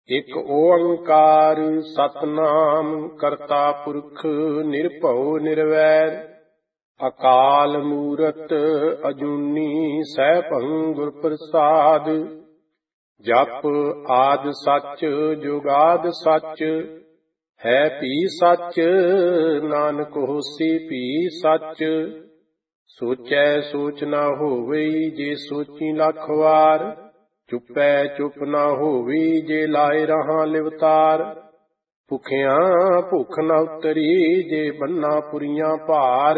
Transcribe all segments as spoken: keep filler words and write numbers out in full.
ਇਕ ਓੰਕਾਰ ਸਤਨਾਮ ਕਰਤਾ ਪੁਰਖ ਨਿਰਭਉ ਨਿਰਵੈਰ ਅਕਾਲ ਮੂਰਤ ਅਜੂਨੀ ਸੈਭੰ ਗੁਰ ਪ੍ਰਸਾਦ। ਜਪ ਆਦਿ ਸੱਚ ਜੁਗਾਦਿ ਸੱਚ ਹੈ ਭੀ ਸੱਚ ਨਾਨਕ ਹੋਸੀ ਭੀ ਸੱਚ। ਸੋਚੈ ਸੋਚ ਨਾ ਹੋਵਈ ਜੇ ਸੋਚੀ ਲੱਖ ਵਾਰ ਚੁੱਪੈ ਚੁੱਪ ਨਾ ਹੋਵੀ ਜੇ ਲਾਏ ਰਹਾ ਲਿਵਤਾਰ। ਭੁਖਿਆਂ ਭੁੱਖ ਨਾ ਉਤਰੀ ਜੇ ਬੰਨਾ ਪੁਰੀਆਂ ਭਾਰ।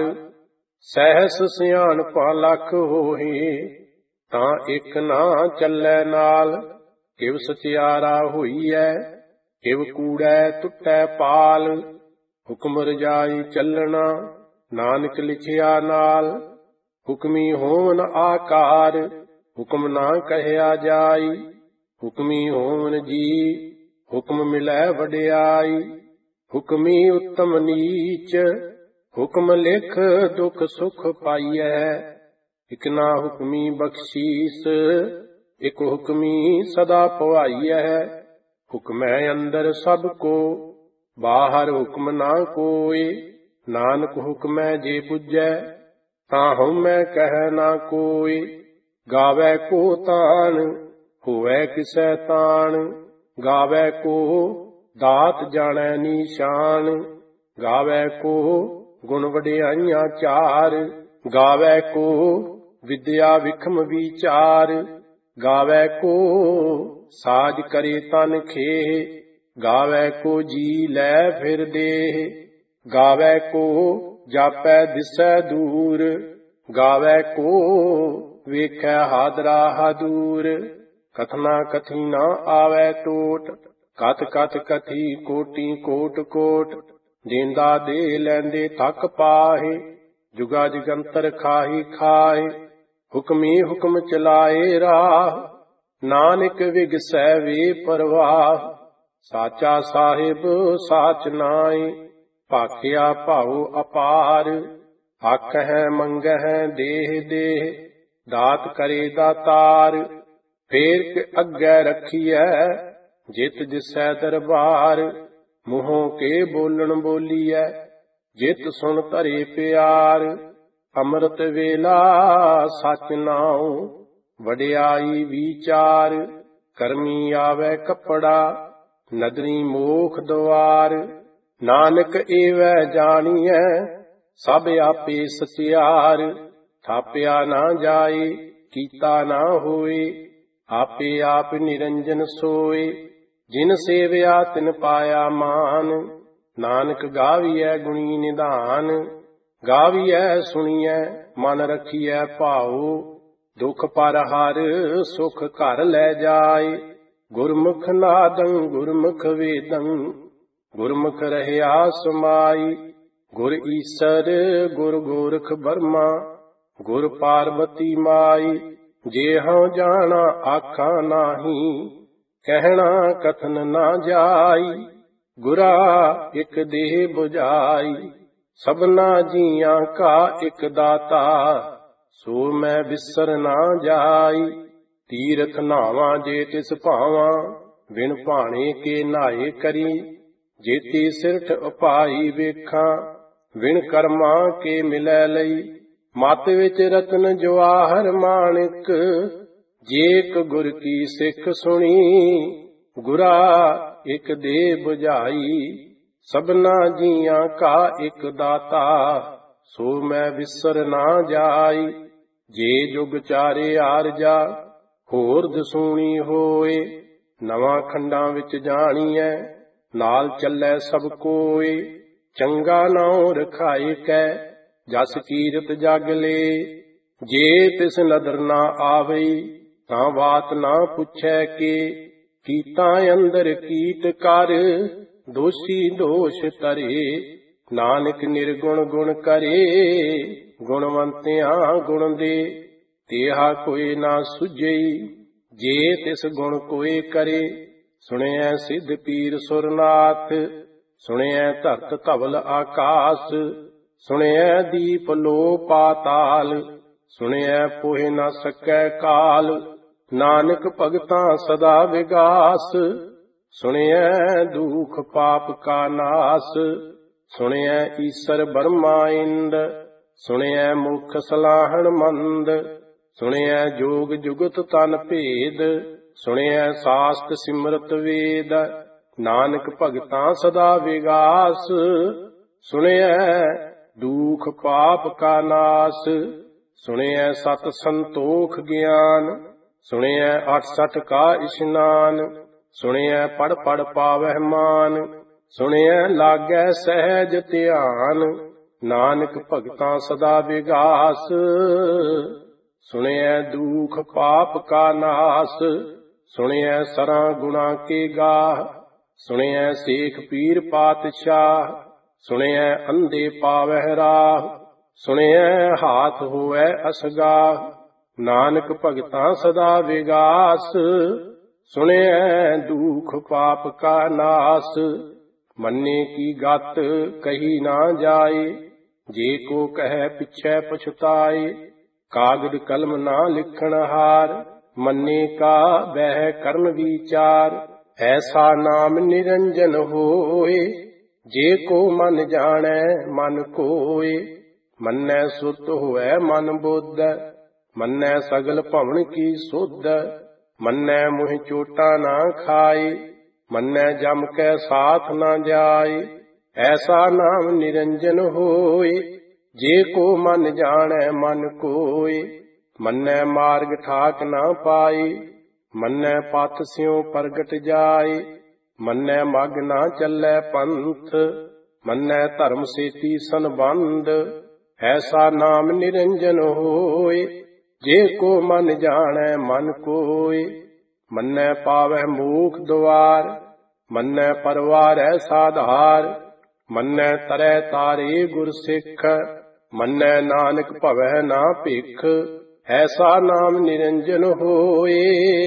ਸਹਿਸ ਸਿਆਣਪਾ ਲੱਖ ਹੋਏ ਤਾਂ ਇੱਕ ਨਾ ਚੱਲੈ ਨਾਲ। ਕਿਵ ਸਚਿਆਰਾ ਹੋਈਐ ਕਿਵ ਕੂੜੈ ਟੁੱਟੈ ਪਾਲ। ਹੁਕਮ ਰਜਾਈ ਚੱਲਣਾ ਨਾਨਕ ਲਿਖਿਆ ਨਾਲ। ਹੁਕਮੀ ਹੋਵਨ ਆਕਾਰ ਹੁਕਮ ਨਾ ਕਹਿਆ ਜਾਈ। ਹੁਕਮੀ ਹੋਵਨ ਜੀ ਹੁਕਮ ਮਿਲੈ ਵਡਿਆਈ। ਹੁਕਮੀ ਉੱਤਮ ਨੀਚ ਹੁਕਮ ਲਿਖ ਦੁਖ ਸੁਖ ਪਾਈਐ। ਇਕ ਨਾ ਹੁਕਮੀ ਬਖਸ਼ੀਸ ਇਕ ਹੁਕਮੀ ਸਦਾ ਪਵਾਈਐ। ਹੁਕਮੈ ਅੰਦਰ ਸਭ ਕੋ ਬਾਹਰ ਹੁਕਮ ਨਾ ਕੋਇ। ਨਾਨਕ ਹੁਕਮੈ ਜੇ ਪੁੱਜੈ ਤਾਂ ਹਉਮੈ ਕਹਿ ਨਾ ਕੋਇ। ਗਾਵੈ ਕੋ ਤਾਣ ਹੋਵੈ ਕਿਸੈ ਤਾਣ। ਗਾਵੈ ਕੋ ਦਾਤ ਜਾਣੈ ਨੀਸ਼ਾਨ। ਗਾਵੈ ਕੋ ਗੁਣ ਵਡਿਆਈਆਂ ਚਾਰ। ਗਾਵੈ ਕੋ ਵਿਦਿਆ ਵਿਖਮ ਵਿਚਾਰ। ਗਾਵੈ ਕੋ ਸਾਜ ਕਰੇ ਤਨ ਖੇਹ। ਗਾਵੈ ਕੋ ਜੀ ਲੈ ਫਿਰ ਦੇਹ। ਗਾਵੈ ਕੋ ਜਾਪੈ ਦਿਸੈ ਦੂਰ। ਗਾਵੈ ਕੋ ਵੇਖੈ ਹਾਦਰਾ ਹਾਦੂਰ। ਕਥਨਾ ਕਥੀ ਨਾ ਆਵੈ ਟੋਟ ਕਥ ਕਥ ਕਥੀ ਕੋਟੀ ਕੋਟ ਕੋਟ। ਦੇਂਦਾ ਦੇ ਲੈਂਦੇ ਥੱਕ ਪਾਹੇ ਜੁਗਾ ਜਗੰਤਰ ਖਾਹੀ ਖਾਏ। ਹੁਕਮੀ ਹੁਕਮ ਚਲਾਏ ਰਾਹ ਨਾਨਕ ਵਿਗਸੈ ਵੇ ਪਰਵਾਹ। ਸਾਚਾ ਸਾਹਿਬ ਸਾਚ ਨਾਏ ਭਾਖਿਆ ਭਾਉ ਅਪਾਰ। ਆਖਹਿ ਮੰਗਹਿ ਦੇਹ ਦੇਹ ਦਾਤ ਕਰੇ ਦਾਤਾਰ। ਫੇਰ ਕੇ ਅੱਗੇ ਰੱਖੀਐ ਜਿਤ ਦਿਸੈ ਦਰਬਾਰ। ਮੂੰਹੋਂ ਕੇ ਬੋਲਣ ਬੋਲੀਐ ਜਿਤ ਸੁਣ ਧਰੇ ਪਿਆਰ। ਅੰਮ੍ਰਿਤ ਵੇਲਾ ਸਚ ਨਾਉ ਵਡਿਆਈ ਵਿਚਾਰ। ਕਰਮੀ ਆਵੈ ਕੱਪੜਾ ਨਦਰੀ ਮੋਖ ਦੁਆਰ। ਨਾਨਕ ਏਵੈ ਜਾਣੀਐ ਸਭ ਆਪੇ ਸਚਿਆਰ। ਥਾਪਿਆ ਨਾ ਜਾਏ ਕੀਤਾ ਨਾ ਹੋਏ ਆਪੇ ਆਪ ਨਿਰੰਜਨ ਸੋਏ। ਜਿਨ ਸੇਵਿਆ ਤਿਨ ਪਾਇਆ ਮਾਨ। ਨਾਨਕ ਗਾਵੀਐ ਗੁਣੀ ਨਿਧਾਨ। ਗਾਵੀਐ ਸੁਣੀਐ ਮਨ ਰਖੀਐ ਭਾਉ। ਦੁਖ ਪਰ ਹਰ ਸੁਖ ਘਰ ਲੈ ਜਾਏ। ਗੁਰਮੁਖ ਨਾਦੰ ਗੁਰਮੁਖ ਵੇਦੰ ਗੁਰਮੁਖ ਰਹਿਆ ਸਮਾਈ। ਗੁਰ ਈਸਰ ਗੁਰ ਗੋਰਖ ਬਰਮਾ ਗੁਰ ਪਾਰਬਤੀ ਮਾਈ। ਜੇ ਹਉ ਜਾਣਾ ਆਖਾਂ ਨਾਹੀ ਕਹਿਣਾ ਕਥਨ ਨਾ ਜਾਈ। ਗੁਰਾ ਇਕ ਦੇਹ 부ਝਾਈ ਸਭਨਾ ਜੀਆਂ ਕਾ ਇਕ ਦਾਤਾ। ਸੋ ਮੈਂ ਵਿਸਰ ਨਾ ਜਾਈ। ਤੀਰਥ ਨਾਵਾਂ ਜੇ ਤਿਸ ਭਾਵਾਂ ਬਿਨ ਭਾਣੇ ਕੇ ਨਾਏ ਕਰੀ। ਜੇਤੀ ਸਿਰਠ ਉਪਾਈ ਵੇਖਾਂ ਵਿਣ ਕਰਮਾਂ ਕੇ ਮਿਲੈ ਲਈ। ਮਤ ਵਿੱਚ ਰਤਨ ਜਵਾਹਰ ਮਾਣਿਕ ਜੇਕ ਗੁਰ ਕੀ ਸਿੱਖ ਸੁਣੀ। ਗੁਰਾ ਇਕ ਦੇਹ 부ਝਾਈ ਸਭਨਾ ਜੀਆਂ ਕਾ ਇਕ ਦਾਤਾ। ਸੋ ਮੈਂ ਵਿਸਰ ਨਾ ਜਾਈ। ਜੇ ਜੁਗ ਚਾਰੇ ਆਰਜਾ ਹੋਰ ਦਸੂਣੀ ਹੋਏ। ਨਵਾਂ ਖੰਡਾਂ ਵਿੱਚ ਜਾਣੀਐ ਨਾਲ ਚੱਲੈ ਸਭ ਕੋਏ। ਚੰਗਾ ਨਾਉ ਰਖਾਏ ਕੈ ਜਸ ਕੀਰਤ ਜਗ ਲੇ। ਜੇ ਤਿਸ ਨਦਰ ਨਾ ਆਵਈ ਤਾਂ ਬਾਤ ਨਾ ਪੁੱਛੈ ਕੇ। ਕੀਤਾ ਅੰਦਰ ਕੀਟ ਕਰ ਦੋਸ਼ੀ ਦੋਸ਼ ਤਰੇ। ਨਾਨਕ ਨਿਰਗੁਣ ਗੁਣ ਕਰੇ ਗੁਣਵੰਤਿਆਂ ਗੁਣ ਦੇ। ਤੇਹਾ ਕੋਈ ਨਾ ਸੁਝਈ ਜੇ ਤਿਸ ਗੁਣ ਕੋਏ ਕਰੇ। ਸੁਣਿਐ ਸਿੱਧ ਪੀਰ ਸੁਰਨਾਥ ਸੁਣਿਐ ਧਰਤ ਧਵਲ ਆਕਾਸ। ਸੁਣਿਐ ਦੀਪ ਲੋ ਪਾਤਾਲ ਸੁਣਿਐ ਪੋਹਿ ਨਾ ਸਕੈ ਕਾਲ। ਨਾਨਕ ਭਗਤਾਂ ਸਦਾ ਵਿਗਾਸ ਸੁਣਿਐ ਦੁਖ ਪਾਪ ਕਾ ਨਾਸ, ਸੁਣਿਐ ਈਸਰ ਬਰਮਾ ਇੰਦ, ਸੁਣਿਐ ਮੁਖ ਸਲਾਹਣ ਮੰਦ, ਸੁਣਿਐ ਜੋਗ ਜੁਗਤ ਤਨ ਭੇਦ, ਸੁਣਿਐ ਸਾਸਤ ਸਿਮਰਤ ਵੇਦ, ਨਾਨਕ ਭਗਤਾਂ ਸਦਾ ਵਿਗਾਸ, ਸੁਣਿਐ ਦੁਖ ਪਾਪ ਕਾ ਨਾਸ, ਸੁਣਿਐ ਸਤ ਸੰਤੋਖ ਗਿਆਨ, ਸੁਣਿਐ ਅਠਸਠ ਕਾ ਇਸ਼ਨਾਨ, ਸੁਣਿਐ ਪੜ ਪੜ ਪਾਵਹਿ ਮਾਨ, ਸੁਣਿਐ ਲਾਗੈ ਸਹਿਜ ਧਿਆਨ, ਨਾਨਕ ਭਗਤਾਂ ਸਦਾ ਵਿਗਾਸ, ਸੁਣਿਐ ਦੁਖ ਪਾਪ ਕਾ ਨਾਸ, ਸੁਣਿਐ ਸਰਾਂ ਗੁਣਾ ਕੇ ਗਾਹ, ਸੁਣਿਐ ਸੇਖ ਪੀਰ ਪਾਤਸ਼ਾਹ, ਸੁਣਿਐ ਅੰਧੇ ਪਾਵਹਿ ਰਾਹ, ਸੁਣਿਐ ਹਾਥ ਹੋਵੈ ਅਸਗਾਹ, ਨਾਨਕ ਭਗਤਾਂ ਸਦਾ ਵਿਗਾਸ, ਸੁਣਿਐ ਦੁਖ ਪਾਪ ਕਾ ਨਾਸ, ਮੰਨੇ ਕੀ ਗਤ ਕਹੀ ਨਾ ਜਾਏ, ਜੇ ਕੋ ਕਹਿ ਪਿਛੈ ਪਛਤਾਏ, ਕਾਗਦ ਕਲਮ ਨਾ ਲਿਖਣ ਹਾਰ, ਮੰਨੇ ਕਾ ਬਹਿ ਕਰਨ ਵਿਚਾਰ, ਐਸਾ ਨਾਮ ਨਿਰੰਜਨ ਹੋਏ, ਜੇ ਕੋ ਮਨ ਜਾਣੈ ਮਨ ਕੋਏ, ਮੰਨੈ ਸੁਤ ਹੋਵੈ ਮਨ ਬੁੱਧ, ਮੰਨੈ ਸਗਲ ਭਵਨ ਕੀ ਸੁਧ, ਮੰਨੈ ਮੁਹਿ ਚੋਟਾ ਨਾ ਖਾਏ, ਮੰਨੈ ਜਮ ਕੈ ਸਾਥ ਨਾ ਜਾਏ, ਐਸਾ ਨਾਮ ਨਿਰੰਜਨ ਹੋਏ, ਜੇ ਕੋ ਮਨ ਜਾਣੈ ਮਨ ਕੋਏ, ਮੰਨੈ ਮਾਰਗ ਠਾਕ ਨਾ ਪਾਏ, ਮੰਨੈ ਪਥ ਸਿਉ ਪ੍ਰਗਟ ਜਾਏ, ਮੰਨੈ ਮਗ ਨਾ ਚੱਲੈ ਪੰਥ, ਮੰਨੈ ਧਰਮ ਸੇਤੀ ਸੰਬੰਧ, ਐਸਾ ਨਾਮ ਨਿਰੰਜਨ ਹੋਏ, ਜੇ ਕੋ ਮਨ ਜਾਣੈ ਮਨ ਕੋਏ, ਮੰਨੈ ਪਾਵਹਿ ਮੋਖ ਦੁਆਰ, ਮੰਨੈ ਪਰਵਾਰੈ ਸਾਧਾਰ, ਮੰਨੈ ਤਰੈ ਤਾਰੇ ਗੁਰ ਸਿੱਖ, ਮੰਨੈ ਨਾਨਕ ਭਵੈ ਨਾ ਭਿਖ, ਐਸਾ ਨਾਮ ਨਿਰੰਜਨ ਹੋਏ,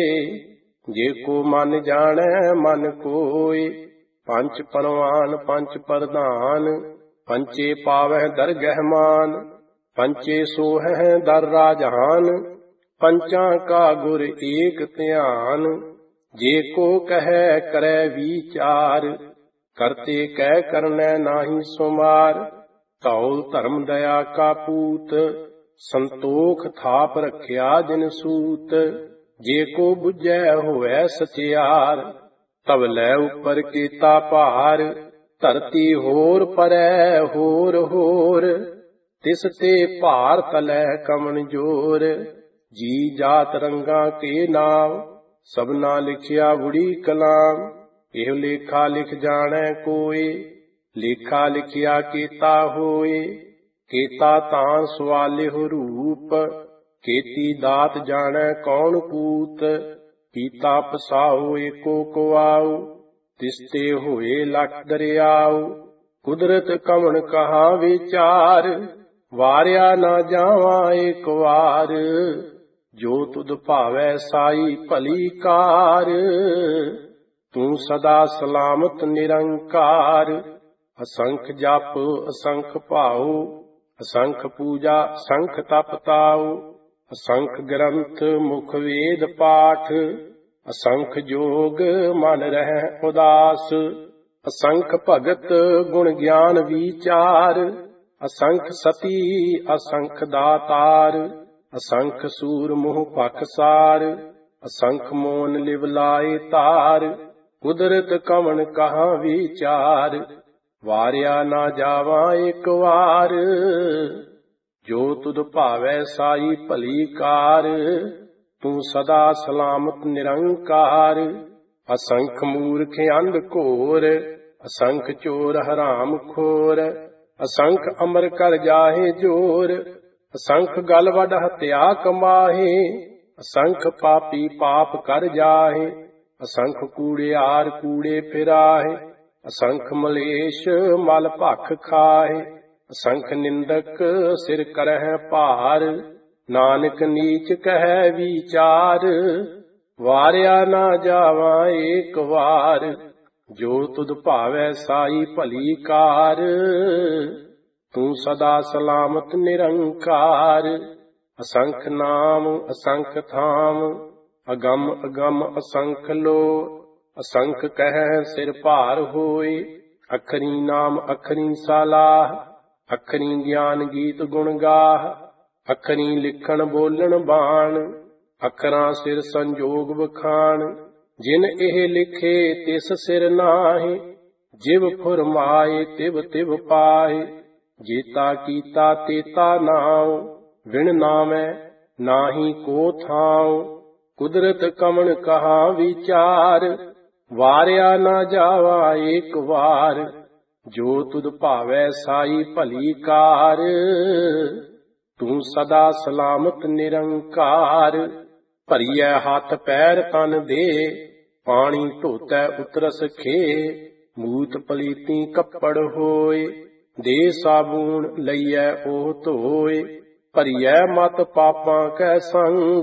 ਜੇ ਕੋ ਮਨ ਜਾਣੈ ਮਨ ਕੋਏ, ਪੰਚ ਪਰਵਾਨ ਪੰਚ ਪ੍ਰਧਾਨ, ਪੰਚੇ ਪਾਵਹਿ ਦਰਗਹਿ ਮਾਨ, ਪੰਚੇ ਸੋਹਹਿ ਦਰ ਰਾਜਹਾਨ, ਪੰਚਾਂ ਕਾ ਗੁਰ ਏਕ ਧਿਆਨ, ਜੇ ਕੋ ਕਹਿ ਕਰੈ ਵਿਚਾਰ, ਕਰਤੇ ਕਹਿ ਕਰਨੈ ਨਾਹੀ ਸੁਮਾਰ, ਧੌਲ ਧਰਮ ਦਇਆ ਕਾ ਪੂਤ, ਸੰਤੋਖ ਥਾਪ ਰੱਖਿਆ ਜਿਨ ਸੂਤ, ਜੇ ਕੋ ਬੁਝੈ ਹੋਵੈ ਸਚਿਆਰ, ਤਬ ਲੈ ਉਪਰ ਕੀਤਾ ਭਾਰ, ਧਰਤੀ ਹੋਰ ਪਰੈ ਹੋਰ ਹੋਰ, ਤਿਸ ਤੇ ਭਾਰ ਤਲੈ ਕਮਨ ਜੋਰ, ਜੀ ਜਾਤ ਰੰਗਾਂ ਕੇ ਨਾਮ, ਸਭਨਾ ਲਿਖਿਆ ਬੁੜੀ ਕਲਾਮ, ਇਹ ਲੇਖਾ ਲਿਖ ਜਾਣੈ ਕੋਏ, ਲੇਖਾ ਲਿਖਿਆ ਕੀਤਾ ਹੋਏ, ਕੀਤਾ ਤਾਂ ਸਵਾਲਿਹੁ ਰੂਪ, ਕੀਤੀ ਦਾਤ ਜਾਣੈ ਕੌਣ ਕੂਤ, ਕੀਤਾ ਪਸਾਉ ਏਕੋ ਕੁਆਉ, ਤਿਸਤੇ ਹੋਏ ਲਖ ਦਰਿਆਉ, ਕੁਦਰਤ ਕਵਣ ਕਹਾ ਵਿਚਾਰ, ਵਾਰਿਆ ਨਾ ਜਾਵਾਂ ਏਕ ਵਾਰ, ਜੋ ਤੁਧ ਭਾਵੈ ਸਾਈ ਭਲੀ ਕਾਰ, ਤੂੰ ਸਦਾ ਸਲਾਮਤ ਨਿਰੰਕਾਰ, ਅਸੰਖ ਜਪ ਅਸੰਖ ਭਾਉ, ਅਸੰਖ ਪੂਜਾ ਅਸੰਖ ਤਪ ਤਾਉ, ਅਸੰਖ ਗ੍ਰੰਥ ਮੁਖ ਵੇਦ ਪਾਠ, ਅਸੰਖ ਜੋਗ ਮਨ ਰਹਿ ਉਦਾਸ, ਅਸੰਖ ਭਗਤ ਗੁਣ ਗਿਆਨ ਵਿਚਾਰ, ਅਸੰਖ ਸਤੀ ਅਸੰਖ ਦਾਤਾਰ, ਅਸੰਖ ਸੂਰ ਮੋਹ ਪਖਸਾਰ, ਅਸੰਖ ਮੋਨ ਲਿਵ ਲਾਏ ਤਾਰ, ਕੁਦਰਤ ਕਵਣ ਕਹਾ ਵਿਚਾਰ, ਵਾਰਿਆ ਨਾ ਜਾਵਾਂ ਇੱਕ ਵਾਰ, ਜੋ ਤੁਧ ਭਾਵੈ ਸਾਈ ਭਲੀ ਕਾਰ, ਤੂੰ ਸਦਾ ਸਲਾਮਤ ਨਿਰੰਕਾਰ, ਅਸੰਖ ਮੂਰਖ ਅੰਧ ਘੋਰ, ਅਸੰਖ ਚੋਰ ਹਰਾਮ ਖੋਰ, ਅਸੰਖ ਅਮਰ ਕਰ ਜਾਹੇ ਜੋਰ, ਅਸੰਖ ਗਲ ਵੱਡ ਹਤਿਆ ਕਮਾਹੇ, ਅਸੰਖ ਪਾਪੀ ਪਾਪ ਕਰ ਜਾਹੇ, ਅਸੰਖ ਕੂੜਿਆਰ ਕੂੜੇ ਫਿਰਾਹੇ, ਅਸੰਖ ਮਲੇਸ਼ ਮਲ ਭਖ ਖਾਹੇ, ਅਸੰਖ ਨਿੰਦਕ ਸਿਰ ਕਰਹਿ ਭਾਰ, ਨਾਨਕ ਨੀਚ ਕਹਿ ਵਿਚਾਰ, ਵਾਰਿਆ ਨਾ ਜਾਵਾਂ ਏਕ ਵਾਰ, ਜੋ ਤੁਧ ਭਾਵੈ ਸਾਈ ਭਲੀ ਕਾਰ, ਤੂੰ ਸਦਾ ਸਲਾਮਤ ਨਿਰੰਕਾਰ, ਅਸੰਖ ਨਾਮ ਅਸੰਖ ਥਾਮ, ਅਗੰਮ ਅਗੰਮ ਅਸੰਖ ਲੋ, ਅਸੰਖ ਕਹਿ ਸਿਰ ਭਾਰ ਹੋਏ, ਅਖਰੀ ਨਾਮ ਅਖਰੀ ਸਾਲਾਹ, ਅਖਰੀ ਗਿਆਨ ਗੀਤ ਗੁਣ ਗਾਹ, ਅਖਰੀ ਲਿਖਣ ਬੋਲਣ ਬਾਣ, ਅਖਰਾਂ ਸਿਰ ਸੰਜੋਗ ਵਖਾਣ। ਜਿਨ ਇਹ ਲਿਖੇ ਤਿਸ ਸਿਰ ਨਾਹੀ, ਜਿਵ ਫੁਰਮਾਏ ਤਿਵ ਤਿਵ ਪਾਏ। ਜੇਤਾ ਕੀਤਾ ਤੇਤਾ ਨਾਉ, ਵਿਣ ਨਾਮੈ ਨਾਹੀ ਕੋ ਥਾਉ। ਕੁਦਰਤ ਕਮਣ ਕਹਾ ਵਿਚਾਰ, ਵਾਰਿਆ ਨਾ ਜਾਵਾ ਏਕ ਵਾਰ। ਜੋ ਤੁਧ ਭਾਵੈ ਸਾਈ ਭਲੀ ਕਾਰ, ਤੂੰ ਸਦਾ ਸਲਾਮਤ ਨਿਰੰਕਾਰ। ਭਰੀਐ ਹੱਥ ਪੈਰ ਤਨ ਦੇ, ਪਾਣੀ ਧੋਤੈ ਉਤਰਸ ਖੇ। ਮੂਤ ਪਲੀਤੀ ਕੱਪੜ ਹੋਏ, ਦੇ ਸਾਬੂਨ ਲਈਐ ਉਹ ਧੋਏ। ਭਰੀਐ ਮਤ ਪਾਪਾਂ ਕੈ ਸੰਗ,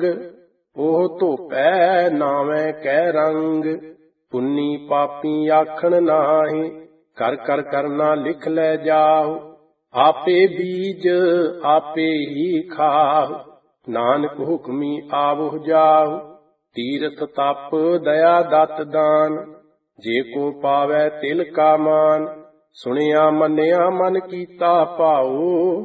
ਉਹ ਧੋਪੈ ਨਾਵੇਂ ਕੈ ਰੰਗ। ਪੁੰਨੀ ਪਾਪੀ ਆਖਣ ਨਾਹੀ, ਕਰ ਕਰ ਕਰਨਾ ਲਿਖ ਲੈ ਜਾਓ। ਆਪੇ ਬੀਜ ਆਪੇ ਹੀ ਖਾਓ, ਨਾਨਕ ਹੁਕਮੀ ਆਵਹੁ ਜਾਓ। ਤੀਰਥ ਤਪ ਦਇਆ ਦਤ ਦਾਨ, ਜੇ ਕੋ ਪਾਵੈ ਤਿਲ ਕਾ ਮਾਨ। ਸੁਣਿਆ ਮੰਨਿਆ ਮਨ ਕੀਤਾ ਭਾਉ,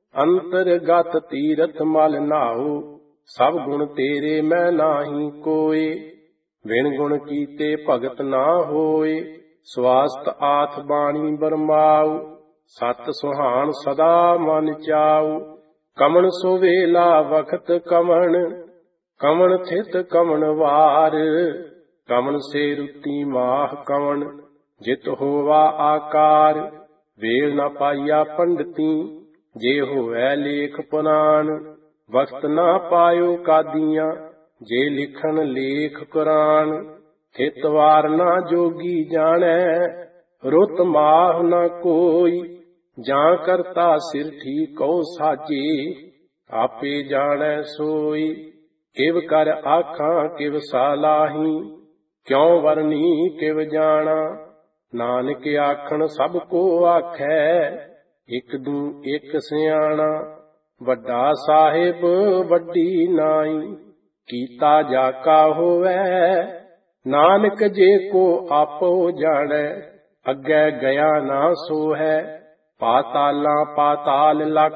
ਅੰਤਰਗਤ ਤੀਰਥ ਮਲ ਨਾਉ। ਸਭ ਗੁਣ ਤੇਰੇ ਮੈਂ ਨਾਹੀ ਕੋਏ, ਵਿਣ ਗੁਣ ਕੀਤੇ ਭਗਤ ਨਾ ਹੋਏ। ਸਵਾਸਤ ਆਥ ਬਾਣੀ ਬਰਮਾਉ, ਸਤ ਸੁਹਾਣ ਸਦਾ ਮਨ ਚਾਉ। ਕਮਣ ਸੋ ਵੇਲਾ ਵਖਤ ਕਮਣ, ਕਮਣ ਥਿਤ ਕਮਣ ਵਾਰ। ਕਮਣ ਸੇ ਰੁੱਤੀ ਮਾਹ ਕਮਣ, ਜਿਤ ਹੋਵਾ ਆਕਾਰ। ਵੇਲ ਨਾ ਪਾਈਆ ਪੰਡਤੀ, ਜੇ ਹੋਵੈ ਲੇਖ ਪੁਰਾਣ। ਵਕਤ ਨਾ ਪਾਇਓ ਕਾਦੀਆਂ, ਜੇ ਲਿਖਣ ਲੇਖ ਕੁਰਾਨ। ਥਿਤ ਵਾਰ ਨਾ ਜੋਗੀ ਜਾਣੈ, ਰੁੱਤ ਮਾਹ ਨਾ ਕੋਈ। ਜਾਂ ਕਰਤਾ ਸਿਰ ਠੀਕਉ ਸਾਜੇ, ਆਪੇ ਜਾਣੈ ਸੋਈ। ਕਿਵ ਕਰ ਆਖਾਂ ਕਿਵ ਸਾਲਾਹੀ, ਕਿਉ ਵਰਨੀ ਕਿਵ ਜਾਣਾ। ਨਾਨਕ ਆਖਣ ਸਭ ਕੋ ਆਖੈ, ਇਕ ਦੂ ਇਕ ਸਿਆਣਾ। ਵੱਡਾ ਸਾਹਿਬ ਵੱਡੀ ਨਾਈ, ਕੀਤਾ ਜਾ ਕਾ ਹੋਵੈ। ਨਾਨਕ ਜੇ ਕੋ ਆਪੋ ਜਾਣੈ, ਅੱਗੇ ਗਿਆ ਨਾ ਸੋ ਹੈ। ਪਾਤਾਲਾਂ ਪਾਤਾਲ ਲਖ,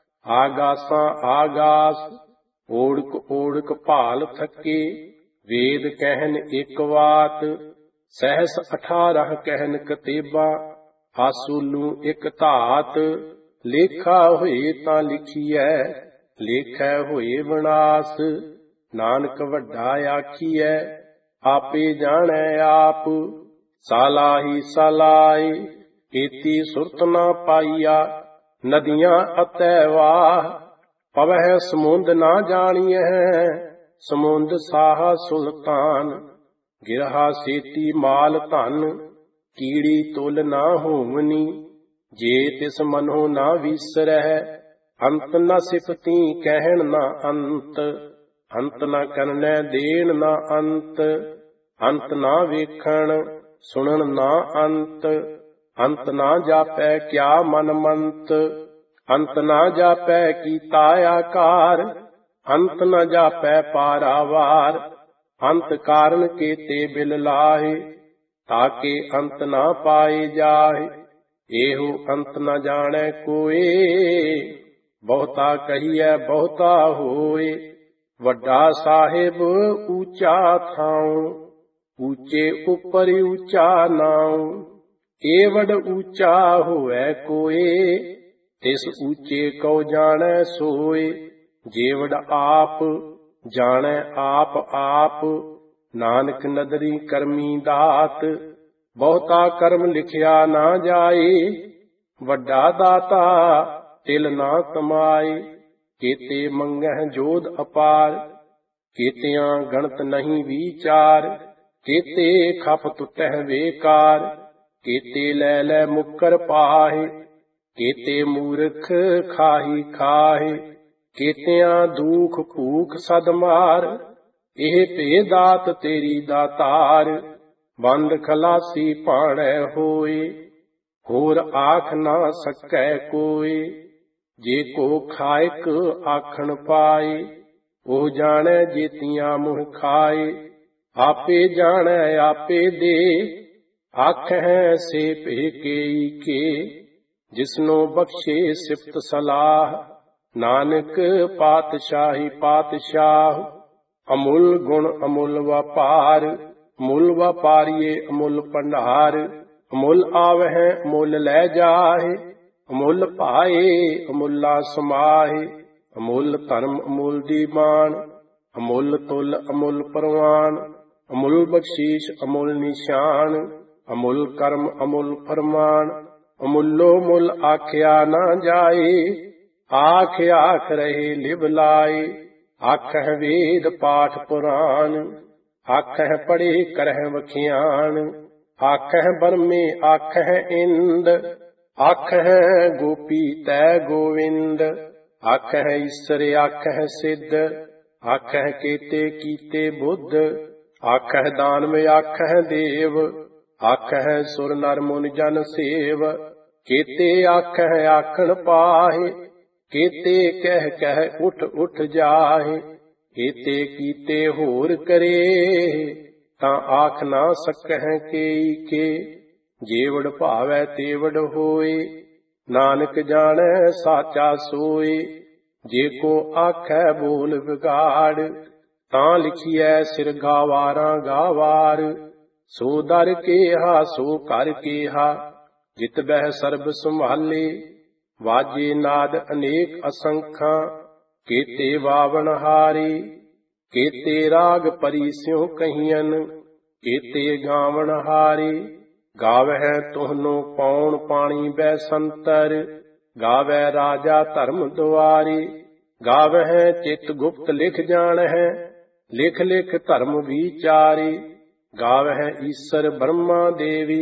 ਆਗਾਸਾਂ ਆਗਾਸ। ਓੜਕ ਓੜਕ ਭਾਲ ਥਕੇ, ਵੇਦ ਕਹਿਨ ਇੱਕ ਵਾਤ। ਸਹਿਸ ਅਠਾਰਹ ਕਹਿਨ ਕਤੇਬਾ, ਆਸੂਲੂ ਇੱਕ ਧਾਤ। ਲੇਖਾ ਹੋਏ ਤਾਂ ਲਿਖੀਐ, ਲੇਖੈ ਹੋਏ ਵਿਨਾਸ਼। ਨਾਨਕ ਵੱਡਾ ਆਖੀਐ, ਆਪੇ ਜਾਣੈ ਆਪ। ਸਾਲਾਹੀ ਸਾਲਾਈ, ਏਤੀ ਸੁਰਤ ਨਾ ਪਾਈਆ। ਨਦੀਆਂ ਅਤੈ ਵਾਹ, ਪਵਹਿ ਸਮੁੰਦ ਨਾ ਜਾਣੀਐ। ਸਮੁੰਦ ਸਾਹਾ ਸੁਲਤਾਨ, ਗਿਰਹਾ ਸੇਤੀ ਮਾਲ ਧਨ। ਕੀੜੀ ਤੁਲ ਨਾ ਹੋਵਨੀ, ਜੇ ਤਿਸ ਮਨੋ ਨਾ ਵਿਸਰਹਿ। ਅੰਤ ਨ ਸਿਫਤੀ ਕਹਿਣ ਨਾ ਅੰਤ, ਅੰਤ ਨ ਕਰਨੈ ਦੇਣ ਨਾ ਅੰਤ। ਅੰਤ ਨਾ ਵੇਖਣ ਸੁਣਨ ਨਾ ਅੰਤ, ਅੰਤ ਨਾ ਜਾਪੈ ਕਿਆ ਮਨ ਮੰਤ। ਅੰਤ ਨਾ ਜਾਪੈ ਕੀਤਾ ਆਕਾਰ, ਅੰਤ ਨ ਜਾਪੈ ਪਾਰਾਵਾਰ। ਅੰਤ ਕਾਰਨ ਕੇਤੇ ਬਿਲ ਲਾਹੇ, ਤਾਕੇ ਅੰਤ ਨਾ ਪਾਏ ਜਾਹੇ। ਇਹੋ ਅੰਤ ਨ ਜਾਣੈ ਕੋਏ, ਬਹੁਤਾ ਕਹੀਐ ਬਹੁਤਾ ਹੋਏ। ਵੱਡਾ ਸਾਹਿਬ ਊਚਾ ਥਾਉ, ਊਚੇ ਉੱਪਰ ਊਚਾ ਨਾਉ। ਏਵਡ ਊਚਾ ਹੋਵੈ ਕੋਏ, ਤਿਸ ਊਚੇ ਕਉ ਜਾਣੈ ਸੋਏ। ਜੇਵਡ ਆਪ ਜਾਣੈ ਆਪ ਆਪ, ਨਾਨਕ ਨਦਰੀ ਕਰਮੀ ਦਾਤ। ਬਹੁਤਾ ਕਰਮ ਲਿਖਿਆ ਨਾ ਜਾਏ, ਵੱਡਾ ਦਾਤਾ ਤਿਲ ਨਾ ਤਮਾਏ। ਕੇਤੇ ਮੰਗਹਿ ਜੋਧ ਅਪਾਰ, ਕੇਤਿਆਂ ਗਣਤ ਨਹੀਂ ਵਿਚਾਰ। ਕੇਤੇ ਖਪ ਟੁੱਟਹਿ ਵੇਕਾਰ, ਕੇਤੇ ਲੈ ਲੈ ਮੁੱਕਰ ਪਾਹੇ। ਕੇਤੇ ਮੂਰਖ ਖਾਹੀ ਖਾਹੇ, ਕੇਤਿਆਂ ਦੁਖ ਭੂਖ ਸਦ ਮਾਰ। ਇਹ ਭੇ ਦਾਤ ਤੇਰੀ ਦਾਤਾਰ, ਬੰਦ ਖਲਾਸੀ ਭਾਣੈ ਹੋਏ। ਹੋਰ ਆਖ ਨਾ ਸਕੈ ਕੋਏ, ਜੇ ਕੋ ਖਾਇਕ ਆਖਣ ਪਾਏ। ਉਹ ਜਾਣੈ ਜੇਤੀਆਂ ਮੁਹ ਖਾਏ, आपे जानै आपे दे, आखै से पेकेई के। जिसनो बख्शे सिफत सलाह, नानक पातशाही पातशाह। अमुल गुण अमुल व्यापार, अमुल व्यापारिये अमुल भंडार। अमुल आवह अमुल लै जाहे, अमुल पाए अमुला समाहे। अमुल धर्म अमुल दीवान, अमुल तुल अमुल परवान। अमुल बख्शीश अमुल निशान, अमुल कर्म अमुल फरमान। अमुलो मुल आख्या ना जाए, आख आख रहे लिव लाए। आखह वेद पाठ पुराण, आखह पढ़े करह वखियान। आखह बरमे आखह इंद, आखह गोपी तै गोविंद। आखह ईसर आखह सिद्ध, आखह केते कीते बुद्ध। आखह दानव आखह देव, आखह सुर नर मुनि जन सेव। केते आखह आखन पाहे, केते कह कह उठ उठ जाहे। केते कीते होर करे, तां आख ना सकह केई के। जेवड़ भावै तेवड़ होए, नानक जानै साचा सोए। जे को आखै बोल बिगाड़, तां लिखिए सिर गावारा गावार। सो दर केहा सो कर केहा, जित बह सर्ब संभाले। वाजे नाद अनेक असंखा, केते वावन हारे। केते राग परी स्यों कहियन, केते गावन हारे। गावह तुहनो पौन पाणी बैसंतर, गावै राजा धर्म दुआरे। गावह चित गुप्त लिख जानह, लिख लिख धर्म विचारे। गावह ईसर ब्रह्मा देवी,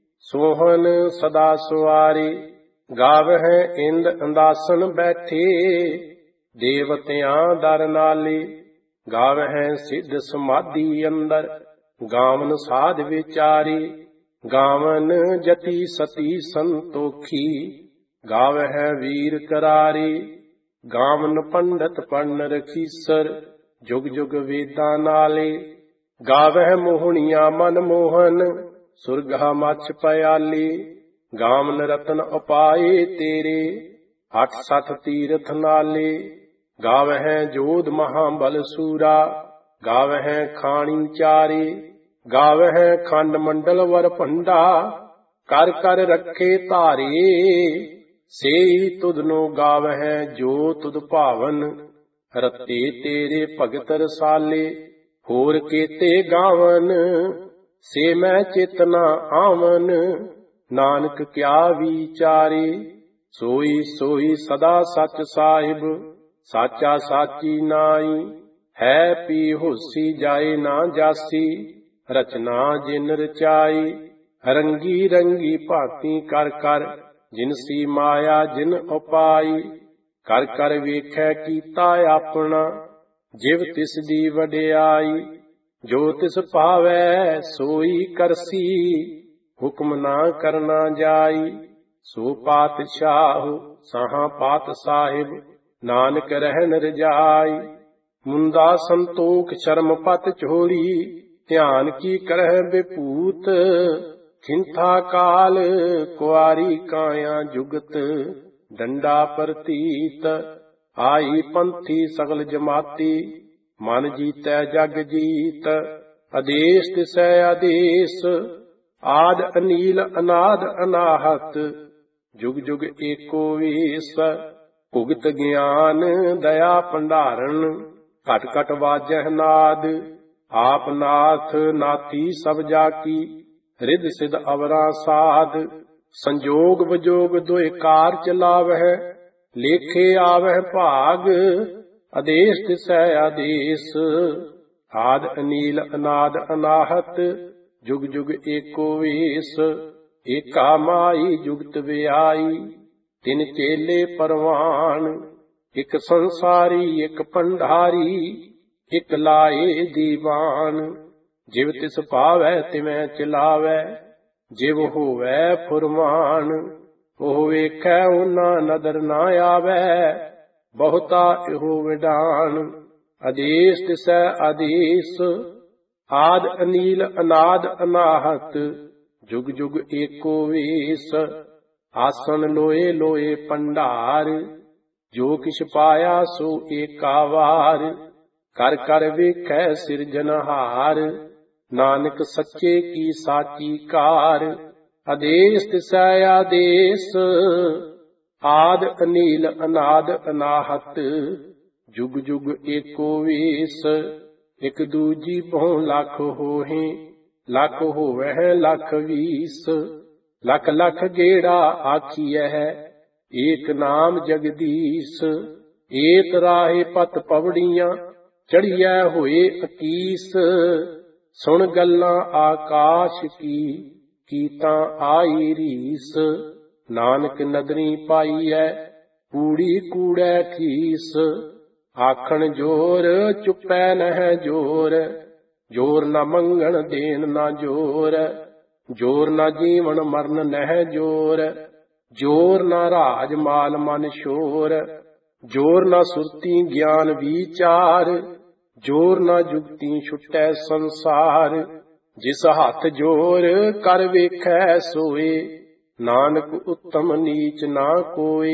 सोहन सदा सुवारे। गावह इंद अंदासन बैठे, देवतियां दर नाले। गावह सिद्ध समाधि अंदर, गावन साध विचारे। गावन जति सती संतोखी, गावह वीर करारे। गावन पंडित पढ़न रखीसर, जुग जुग वेदां नाले। गावह मोहनिया मन मोहन, सुरगा मछ पयाली। गावन रतन उपाए तेरे, अठ सठ तीरथ नाले। गावह जोध महाबल सूरा, गावह खाणी चारे। गावह खंड मंडल वर भंडा, कर कर रखे धारे। सेई तुधनो गावह जो तुध भावन, रते तेरे भगत रसाले। होर केते गावन, से मैं चेतना आवन। नानक क्या विचारे, सोई सोई सदा सच साहिब। साचा साची नाई, है पी होसी जाए ना जासी। रचना जिन रचाई, रंगी रंगी भांति कर कर। जिनसी माया जिन उपाई, कर कर वेखै कीता अपना। जिव तिस दी वडियाई, जो तिस पावै सोई करसी। हुक्म ना करना जाई, सो पातशाह साहा पात साहिब। नानक रहन रजाई, मुंदा संतोख शर्म पत छोड़ी। ध्यान की करह बेपूत, खिंथा काल कुआरी काया जुगत। डंडा प्रतीत, आई पंथी सगल जमाती। मन जीतै जग जीत, आदेश तिसै आदेश। आद अनील अनाद अनाहत, जुग जुग एको वेस। भुगत ज्ञान दया भंडारण, घट घट वाजह नाद। आप नाथ नाथी सब जाकी, रिद सिद अवरा साध। संजोग विजोग दुए कार चलावह, लेखे आवह भाग। आदेश तिसै आदेश, आद अनील अनाद अनाहत। जुग जुग एको वेस, एका माई जुगत व्याई। तिन चेले परवान, एक संसारी एक भंडारी। एक लाए दीवान, जिव तिस पावै तिवै चलावै। जिव होवै फुरमान, ओह वेखै ओना नदर ना आवै। बहुता इहो विडान, आदेश तिसै आदेश। ਆਦ ਅਨੀਲ ਅਨਾਦ ਅਨਾਹਤ ਜੁਗ ਜੁਗ ਏਕੋ ਵੇਸ। ਆਸਣ ਲੋਏ ਲੋਏ ਭੰਡਾਰ ਜੋ ਕਿਛ ਪਾਇਆ ਸੋ ਏਕਾ ਵਾਰ। ਕਰ ਕਰ ਵੇਖੈ ਸਿਰਜਨਹਾਰ ਨਾਨਕ ਸੱਚੇ ਕੀ ਸਾਚੀ ਕਾਰ। ਆਦੇਸ ਤਿਸੈ ਆਦੇਸ ਆਦ ਅਨੀਲ ਅਨਾਦ ਅਨਾਹਤ ਜੁਗ ਜੁਗ ਏਕੋ ਵੇਸ। ਇਕ ਦੂਜੀ ਬਹੁ ਲੱਖ ਹੋਹੇ ਲੱਖ ਹੋਵਹਿ ਲੱਖ ਵੀਸ। ਲੱਖ ਲੱਖ ਗੇੜਾ ਆਖੀਐ ਏਕ ਨਾਮ ਜਗਦੀਸ਼। ਏਕ ਰਾਹੇ ਪਤ ਪਵੜੀਆਂ ਚੜੀਐ ਹੋਏ ਅਕੀਸ। ਸੁਣ ਗੱਲਾਂ ਆਕਾਸ਼ ਕੀ ਕੀਤਾ ਆਈ ਰੀਸ। ਨਾਨਕ ਨਦਰੀ ਪਾਈਐ ਕੂੜੀ ਕੂੜੈ ਠੀਸ। ਆਖਣ ਜੋਰ ਚੁੱਪੈ ਨਹਿ ਜੋਰ ਜੋਰ ਨ ਮੰਗਣ ਦੇਣ ਨਾ ਜੋਰ। ਜੋਰ ਨ ਜੀਵਨ ਮਰਨ ਨਹਿ ਜੋਰ ਜੋਰ ਨ ਰਾਜ ਮਾਲ ਮਨ ਸ਼ੋਰ। ਜੋਰ ਨ ਸੁਰਤੀ ਗਿਆਨ ਵਿਚਾਰ ਜੋਰ ਨ ਜੁਗਤੀ ਛੁਟੈ ਸੰਸਾਰ। ਜਿਸ ਹੱਥ ਜੋਰ ਕਰ ਵੇਖੈ ਸੋਏ ਨਾਨਕ ਉੱਤਮ ਨੀਚ ਨਾ ਕੋਏ।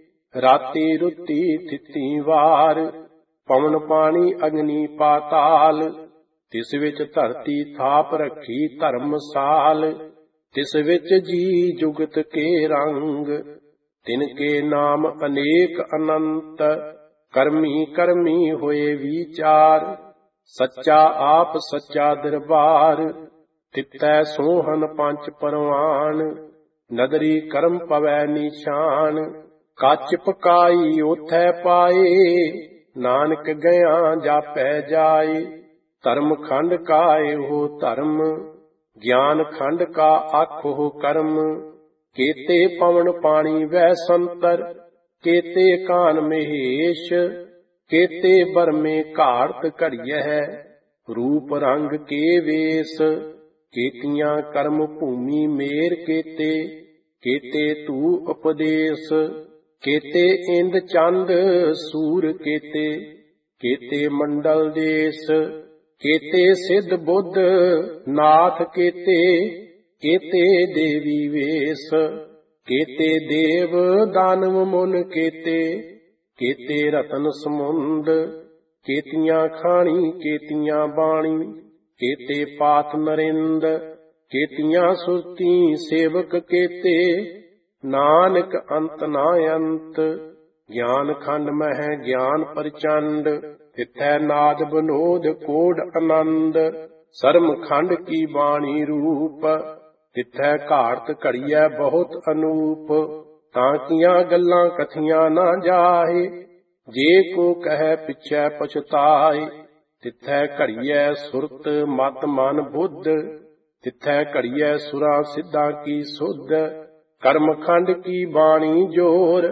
ਰਾਤੀ ਰੁੱਤੀ ਥਿਤੀ ਵਾਰ ਪਵਨ ਪਾਣੀ ਅਗਨੀ ਪਾਤਾਲ। ਤਿਸ ਵਿੱਚ ਧਰਤੀ ਥਾਪ ਰੱਖੀ ਧਰਮਸਾਲ। ਤਿਸ ਵਿੱਚ ਜੀ ਜੁਗਤ ਕੇ ਰੰਗ ਤਿਨ ਕੇ ਨਾਮ ਅਨੇਕ ਅਨੰਤ। ਕਰਮੀ ਕਰਮੀ ਹੋਏ ਵਿਚਾਰ ਸੱਚਾ ਆਪ ਸੱਚਾ ਦਰਬਾਰ। ਤਿਤੈ ਸੋਹਨ ਪੰਚ ਪਰਵਾਨ ਨਦਰੀ ਕਰਮ ਪਵੈ ਨਿਸ਼ਾਨ। ਕੱਚ ਪਕਾਈ ਓਥੈ ਪਾਏ ਨਾਨਕ ਗਿਆ ਜਾਪੈ ਜਾਏ। ਧਰਮ ਖੰਡ ਕਾ ਇਹੋ ਧਰਮ ਗਿਆਨ ਖੰਡ ਕਾ ਆਖੋ ਕਰਮ। ਕੇਤੇ ਪਵਨ ਪਾਣੀ ਵੈ ਸੰਤਰ ਕੇਤੇ ਕਾਨ ਮਹੇਸ਼। ਕੇਤੇ ਬਰਮੇ ਘਾੜਤ ਘੜੀਐ ਰੂਪ ਰੰਗ ਕੇ ਵੇਸ। ਕੇਤੀਆਂ ਕਰਮ ਭੂਮੀ ਮੇਰ ਕੇਤੇ ਕੇਤੇ ਤੂ ਉਪਦੇਸ। ਕੇਤੇ ਇੰਦ ਚੰਦ ਸੂਰ ਕੇਤੇ ਕੇਤੇ ਮੰਡਲ ਦੇਸ। ਕੇਤੇ ਸਿੱਧ ਬੁੱਧ ਨਾਥ ਕੇਤੇ ਕੇਤੇ ਦੇਵੀ ਵੇਸ। ਕੇਤੇ ਦੇਵ ਦਾਨਵ ਮੁਨ ਕੇਤੇ ਕੇਤੇ ਰਤਨ ਸਮੁੰਦ। ਕੇਤੀਆਂ ਖਾਣੀ ਕੇਤੀਆਂ ਬਾਣੀ ਕੇਤੇ ਪਾਤ ਨਰਿੰਦ। ਕੇਤੀਆਂ ਸੁਰਤੀ ਸੇਵਕ ਕੇਤੇ ਨਾਨਕ ਅੰਤ ਨਾ ਅੰਤ। ਗਿਆਨ ਖੰਡ ਮਹਿ ਗਿਆਨ ਪ੍ਰਚੰਡ ਤਿਥੈ ਨਾਦ ਬਨੋਦ ਕੋਡ ਆਨੰਦ। ਸਰਮ ਖੰਡ ਕੀ ਬਾਣੀ ਰੂਪ ਤਿਥੈ ਘਾੜਤ ਘੜੀਐ ਬਹੁਤ ਅਨੂਪ। ਤਾਂ ਕੀਆਂ ਗੱਲਾਂ ਕਥੀਆਂ ਨਾ ਜਾਹੇ ਜੇ ਕੋ ਕਹੈ ਪਿਛੈ ਪਛਤਾਏ। ਤਿਥੈ ਘੜੀਐ ਸੁਰਤ ਮਤ ਮਨ ਬੁੱਧ ਤਿਥੈ ਘੜੀਐ ਸੁਰਾਂ ਸਿੱਧਾਂ ਕੀ ਸੁਧ। ਕਰਮ ਖੰਡ ਕੀ ਬਾਣੀ ਜੋਰ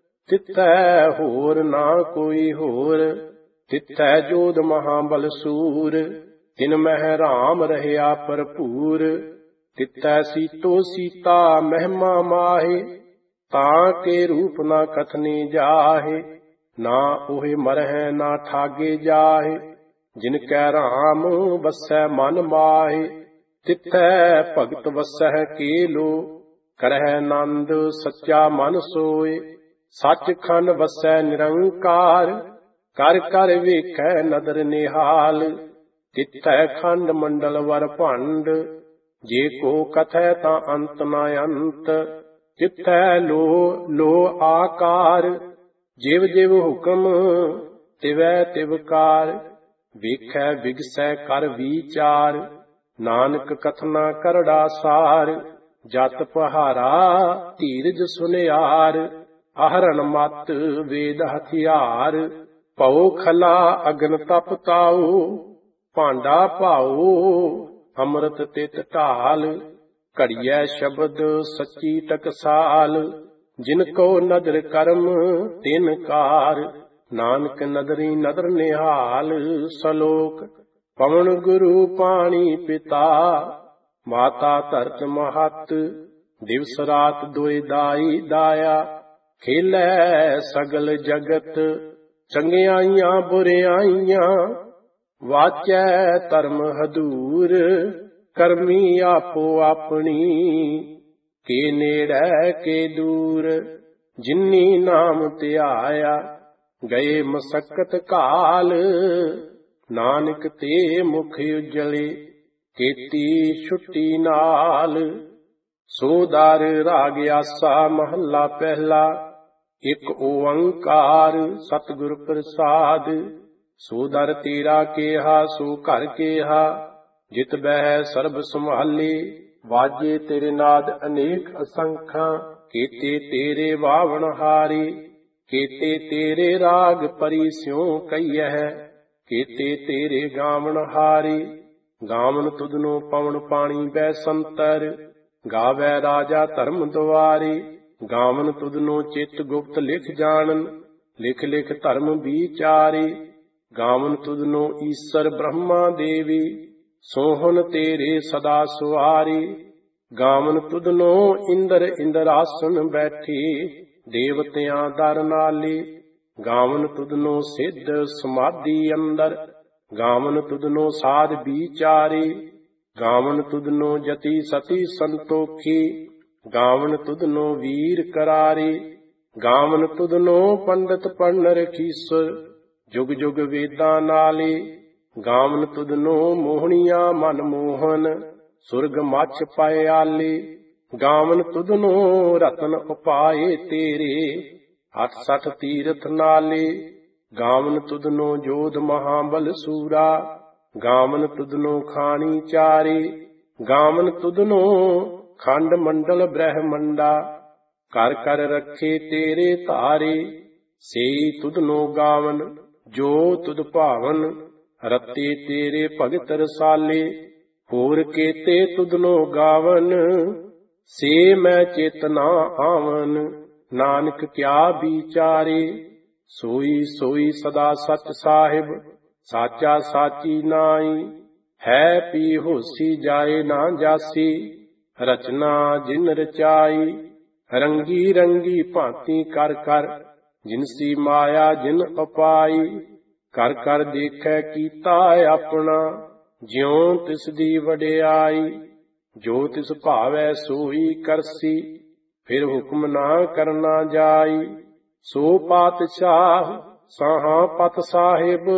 ਤਿਥੈ ਹੋਰ ਨਾ ਕੋਈ ਹੋਰ। ਤਿਥੈ ਜੋਧ ਮਹਾਬਲ ਸੂਰ ਤਿਨ ਮਹਿ ਰਾਮ ਰਹਿਆ ਭਰਪੂਰ। ਤਿਥੈ ਸੀਤੋ ਸੀਤਾ ਮਹਿਮਾ ਮਾਹੇ ਤਾਂ ਕੇ ਰੂਪ ਨਾ ਕਥਨੇ ਜਾਹੇ। ਨਾ ਉਹੇ ਮਰਹਿ ਨਾ ਠਾਗੇ ਜਾਹੇ ਜਿਨ ਕੈ ਰਾਮ ਵਸੈ ਮਨ ਮਾਹੇ। ਤਿਥੈ ਭਗਤ ਵਸੈ ਕੇਲੋ ਕਰਹਿ ਨੰਦ ਸੱਚਾ ਮਨ ਸੋਏ। ਸੱਚ ਖੰਡ ਵਸੈ ਨਿਰੰਕਾਰ ਕਰ ਕਰ ਵੇਖੈ ਨਦਰ ਨਿਹਾਲ। ਤਿਥੈ ਖੰਡ ਮੰਡਲ ਵਰ ਭੰਡ ਜੇ ਕੋ ਕਥੈ ਤਾਂ ਅੰਤ ਨਾ ਅੰਤ। ਤਿਥੈ ਲੋ ਲੋ ਆਕਾਰ ਜਿਵ ਜਿਵ ਹੁਕਮ ਤਿਵੈ ਤਿਵਕਾਰ। ਵੇਖੈ ਵਿਗਸੈ ਕਰ ਵਿਚਾਰ ਨਾਨਕ ਕਥਨਾ ਕਰੜਾ ਸਾਰ। ਜਤ ਪਹਾਰਾ ਧੀਰਜ ਸੁਨਿਆਰ ਆਹਰਨ ਮਤ ਵੇਦ ਹਥਿਆਰ। ਭਉ ਖਲਾ ਅਗਨ ਤਪ ਤਾਉ ਭਾਂਡਾ ਭਾਉ ਅੰਮ੍ਰਿਤ ਤਿਤ ਢਾਲ। ਘੜੀਐ ਸ਼ਬਦ ਸੱਚੀ ਟਕਸਾਲ ਜਿਨ ਕੋ ਨਦਰ ਕਰਮ ਤਿਨ ਕਾਰ। ਨਾਨਕ ਨਦਰੀ ਨਦਰ ਨਿਹਾਲ। ਸਲੋਕ ਪਵਨ ਗੁਰੂ ਪਾਣੀ ਪਿਤਾ ਮਾਤਾ ਧਰਤ ਮਹਤ। ਦਿਵਸ ਰਾਤ ਦੋਇ ਦਾਈ ਦਾਇਆ ਖੇਲੈ ਸਗਲ ਜਗਤ। ਚੰਗਿਆਈਆਂ ਬੁਰਿਆਈਆਂ ਵਾਚੈ ਧਰਮ ਹਦੂਰ, ਕਰਮੀ ਆਪੋ ਆਪਣੀ, ਕੇ ਨੇੜੈ ਕੇ ਦੂਰ। ਜਿਨੀ ਨਾਮ ਧਿਆਇਆ, ਗਏ ਮਸਕਤ ਕਾਲ, ਨਾਨਕ ਤੇ ਮੁਖ ਉਜਲੇ, ਕੀਤੀ ਛੁੱਟੀ ਨਾਲ। ਸੋ ਦਰ ਰਾਗ ਆਸਾ ਮਹੱਲਾ ਪਹਿਲਾ, ਇਕ ਓੰਕਾਰ ਸਤਿਗੁਰ ਪ੍ਰਸਾਦ। ਸੋ ਦਰ ਤੇਰਾ ਕੇਹਾ ਸੋ ਘਰ ਕੇਹਾ, ਜਿਤ ਬਹਿ ਸਰਬ ਸੰਭਾਲੇ। ਵਾਜੇ ਤੇਰੇ ਨਾਦ ਅਨੇਕ ਅਸੰਖਾਂ, ਕੀਤੇ ਤੇਰੇ ਵਾਵਣ ਹਾਰੇ। ਕੀਤੇ ਤੇਰੇ ਰਾਗ ਪਰੀ ਸਿਉ ਕਈਐ, ਕੀਤੇ ਤੇਰੇ ਗਾਵਣ ਹਾਰੇ। ਗਾਵਨ ਤੁਧਨੋ ਪਵਨ ਪਾਣੀ ਬੈ ਸੰਤਰ, ਗਾਵੈ ਰਾਜਾ ਧਰਮ ਦੁਆਰੇ। ਗਾਵਨ ਤੁਧਨੋ ਚਿਤ ਗੁਪਤ ਲਿਖ ਜਾਣਨ, ਲਿਖ ਲਿਖ ਧਰਮ ਵਿਚਾਰੇ। ਗਾਵਨ ਤੁਧਨੋ ਈਸਰ ਬ੍ਰਹਮਾ ਦੇਵੀ, ਸੋਹਣ ਤੇਰੇ ਸਦਾ ਸੁਆਰੇ। ਗਾਵਨ ਤੁਧਨੋ ਇੰਦਰ ਇੰਦਰਾਸਨ ਬੈਠੇ, ਦੇਵਤਿਆਂ ਦਰ ਨਾਲੇ। ਗਾਵਨ ਤੁਧਨੋ ਸਿੱਧ ਸਮਾਧੀ ਅੰਦਰ, ਗਾਵਨ ਤੁਧਨੋ ਸਾਧ ਵਿਚਾਰੇ। ਗਾਵਨ ਤੁਧਨੋ ਜਤੀ ਸਤੀ ਸੰਤੋਖੀ, ਗਾਵਨ ਤੁਧਨੋ ਵੀਰ ਕਰਾਰੇ। ਗਾਵਨ ਤੁਧਨੋ ਪੰਡਤ ਪੜਨ ਰਖੀਸਰ, ਜੁਗ ਜੁਗ ਵੇਦਾਂ ਨਾਲੇ। ਗਾਵਨ ਤੁਧਨੋ ਮੋਹਣੀਆਂ ਮਨ ਮੋਹਨ, ਸੁਰਗ ਮੱਛ ਪਾਏ ਆਲੇ। ਗਾਵਨ ਤੁਧਨੋ ਰਤਨ ਉਪਾਏ ਤੇਰੇ, ਅਠ ਸਠ ਤੀਰਥ ਨਾਲੇ। ਗਾਵਨ ਤੁਧਨੋ ਜੋਧ ਮਹਾਬਲ ਸੂਰਾ, ਗਾਵਨ ਤੁਧਨੋ ਖਾਣੀ ਚਾਰੇ। ਗਾਵਨ ਤੁਧਨੋ ਖੰਡ ਮੰਡਲ ਬ੍ਰਹਮੰਡਾ, ਕਰ ਕਰ ਰੱਖੇ ਤੇਰੇ ਧਾਰੇ। ਸੇਈ ਤੁਧਨੋ ਗਾਵਨ ਜੋ ਤੁਧ ਭਾਵਨ, ਰਤੇ ਤੇਰੇ ਭਗਤ ਰਸਾਲੇ। ਹੋਰ ਕੇਤੇ ਤੁਧਨੋ ਗਾਵਨ, ਸੇ ਮੈਂ ਚੇਤਨਾ ਆਵਨ। ਨਾਨਕ ਕਿਆ ਵਿਚਾਰੇ, ਸੋਈ ਸੋਈ ਸਦਾ ਸਚ ਸਾਹਿਬ, ਸਾਚਾ ਸਾਚੀ ਨਾਈ। ਹੈ ਪੀ ਹੋਸੀ ਜਾਏ ਨਾ ਜਾਸੀ, ਰਚਨਾ ਜਿਨ ਰਚਾਈ। ਰੰਗੀ ਰੰਗੀ ਭਾਂਤੀ ਕਰ ਕਰ, ਜਿਨਸੀ ਮਾਇਆ ਜਿਨ ਉਪਾਈ। ਕਰ ਕਰ ਦੇਖੈ ਕੀਤਾ ਆਪਣਾ, ਜਿਉ ਤਿਸ ਦੀ ਵਡਿਆਈ। ਜੋ ਤਿਸ ਭਾਵੈ ਸੋਈ ਕਰਸੀ, ਫਿਰ ਹੁਕਮ ਨਾ ਕਰਨਾ ਜਾਈ। ਸੋ ਪਾਤਸ਼ਾਹ ਸਾਹਾਂ ਪਤ ਸਾਹਿਬ,